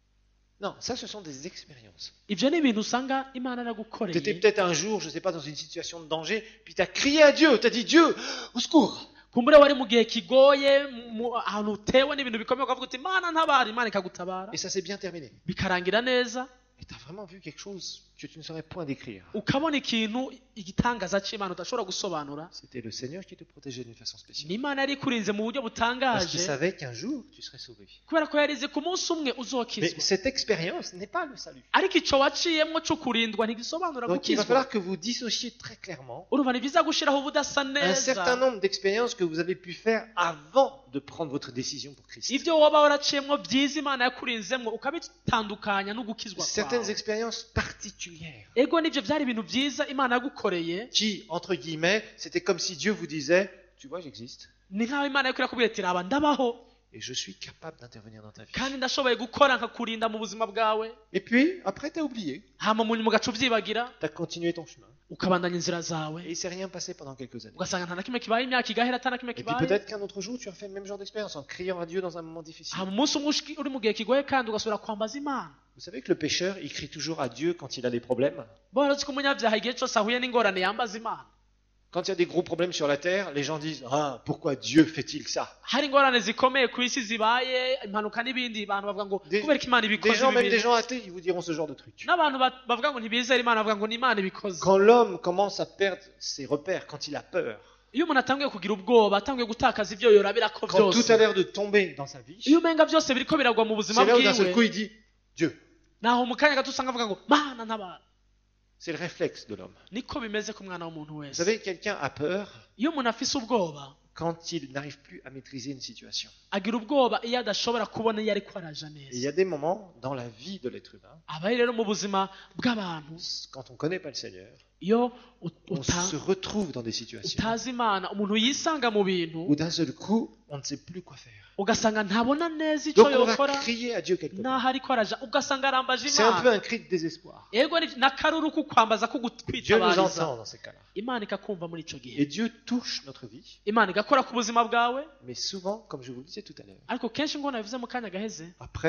Non, ça, ce sont des expériences. ivyo ni ibintu usanga imana Tu étais yaragukoreye peut-être un jour, je sais pas, dans une situation de danger, puis tu as crié à Dieu, tu as dit Dieu, au secours. kumbure wari mu gihe kigoye ahantu utewe n'ibintu bikomeye ukavuga uti imana ntabara imana ikagutabara Et ça s'est bien terminé. bikarangira neza Et tu as vraiment vu quelque chose que tu ne saurais point décrire. ukabona ikintu igitangaza c'imana udashobora gusobanura C'était le Seigneur qui te protégeait d'une façon spéciale. ni imana yari ikurinze mu buryo Parce butangaje qu'il savait qu'un jour, tu serais sauvé. kubera ko yarize ku munsi umwe Mais uzokizwa cette expérience n'est pas le salut. ariko ico waciyemwo co kurindwa ntigisobanura Donc il va gukizwa falloir que vous dissociez très clairement urumva ni byiza gushiraho ubudasa un certain neza nombre d'expériences que vous avez pu faire avant de prendre votre décision pour Christ. ivyo waba waraciyemwo byiza imana yakurinzemwo ukabitandukanya no gukizwa Certaines kwawe expériences particulières ego nivyo vyari ibintu byiza imana yagukoreye qui, entre guillemets, c'était comme si Dieu vous disait, tu vois, j'existe ni nk'aho imana yariko irakubwira iti raba ndabaho et je suis capable d'intervenir dans ta vie. kandi ndashoboye gukora nkakurinda mu buzima bwawe Et puis, après, tu as oublié. hama mu nyuma ugaca uvyibagira Tu as continué ton chemin. ukabandanya inzira zawe Et il s'est rien passé pendant quelques années. ugasanga nta na kimwe kibaye imyaka igahera ata na kimwe Et puis kibaye peut-être qu'un autre jour, tu as fait le même genre d'expérience en criant à Dieu dans un moment difficile. hama umunsi umwe uri mu gihe kigoye kandi ugasubira kwambaza imana Vous savez que le pécheur, il crie toujours à Dieu quand il a des problèmes. borozi ko umunyabyaha igihe cose ahuye n'ingorane yambaza imana Quand il y a des gros problèmes sur la terre, les gens disent, ah, pourquoi Dieu fait-il ça? hari ingorane zikomeye ku isi zibaye impanuka n'ibindi abantu bavuga ngo Des- kubera ko imana Des ibikoze gens, ibi même des bintu gens athées, ils vous diront ce genre de truc. n'abantu bavuga ngo ntibizera imana bavuga ngo ni imana ibikoze Quand l'homme commence à perdre ses repères, quand il a peur, iyo umuntu atangiye kugira ubwoba atangiye gutakaza ibyo yorabira ko quand tout byose a l'air de tomber dans sa vie, iyo umenga byose biriko biragwa mu buzima c'est là où d'un seul coup bwiwe il dit, Dieu. naho mu kanya gato usanga avuga ngo mana ntabara C'est le réflexe de l'homme. niko bimeze ku mwana w'umuntu Vous wese savez, quelqu'un a peur iyo umuntu afise ubwoba quand il n'arrive plus à maîtriser une situation. agira ubwoba iyo adashobora kubona iyo ariko araja Et il y neza a des moments dans la vie de l'être humain, abaye rero mu buzima bw'abantu quand on ne connaît pas le Seigneur, iyo on se retrouve dans des situations utazi imana umuntu yisanga mu bintu où d'un seul coup, on ne sait plus quoi faire. ugasanga ntabona neza icyo Donc on va yokora crier à Dieu quelque part. n'aho ariko araja ugasanga arambaje C'est un peu imana un cri de désespoir. yego n'akaruru kukwambaza Dieu nous kugutwitabariza entend dans ces cas-là. imana ikakumva muri ico gihe Et Dieu touche notre vie, imana igakora ku buzima bwawe mais souvent, comme je vous le disais tout à l'heure, ariko kenshi ngo nabivuze mu kanya gaheze après,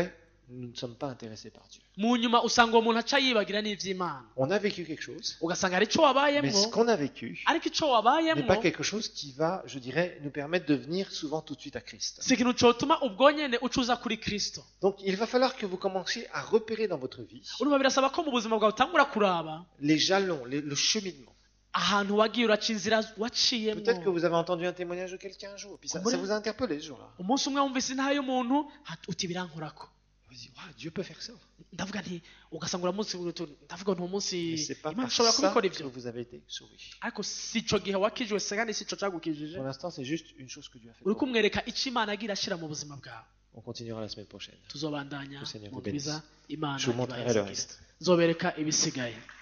nous ne sommes pas intéressés par Dieu. mu nyuma usanga uwo muntu aca yibagira n'ivy'Imana On a vécu quelque chose, ugasanga hari ico mais wabayemwo ce qu'on a vécu ariko ico n'est wabayemwo pas quelque chose qui va, je dirais, nous permettre de venir souvent tout de suite à Christ. si ikintu cotuma ubwo nyene ucuza kuri Kristo. Donc il va falloir que vous commenciez à repérer dans votre vie urumva birasaba ko mu buzima bwawe utangura kuraba les jalons, le cheminement. ahantu wagiye uraca inzira Peut-être que waciyemwo. vous avez entendu un témoignage de quelqu'un un jour, puis ça vous a interpellé ce jour-là. umunsi umwe wumvise intaha y'umuntu uti birankorako Vous dites, wow, Dieu peut faire ça. ndavuga nti ugasanga uramunsi ndavuga nti uwo munsi Mais c'est pas Imana par ishobora ça kubikora que ivyo vous avez été sauvé. ariko si ico gihe wakijwe kandi si ico cagukijije Pour l'instant, c'est juste une chose que Dieu a fait. uri pour vous. kumwereka ico Imana agira ashira mu buzima bwawe. On continuera la semaine prochaine. tuzobandanya Le Seigneur mu vous bénisse. ndwiza Imana Je vous montrerai le ibahezagire. reste. nzobereka ibisigaye.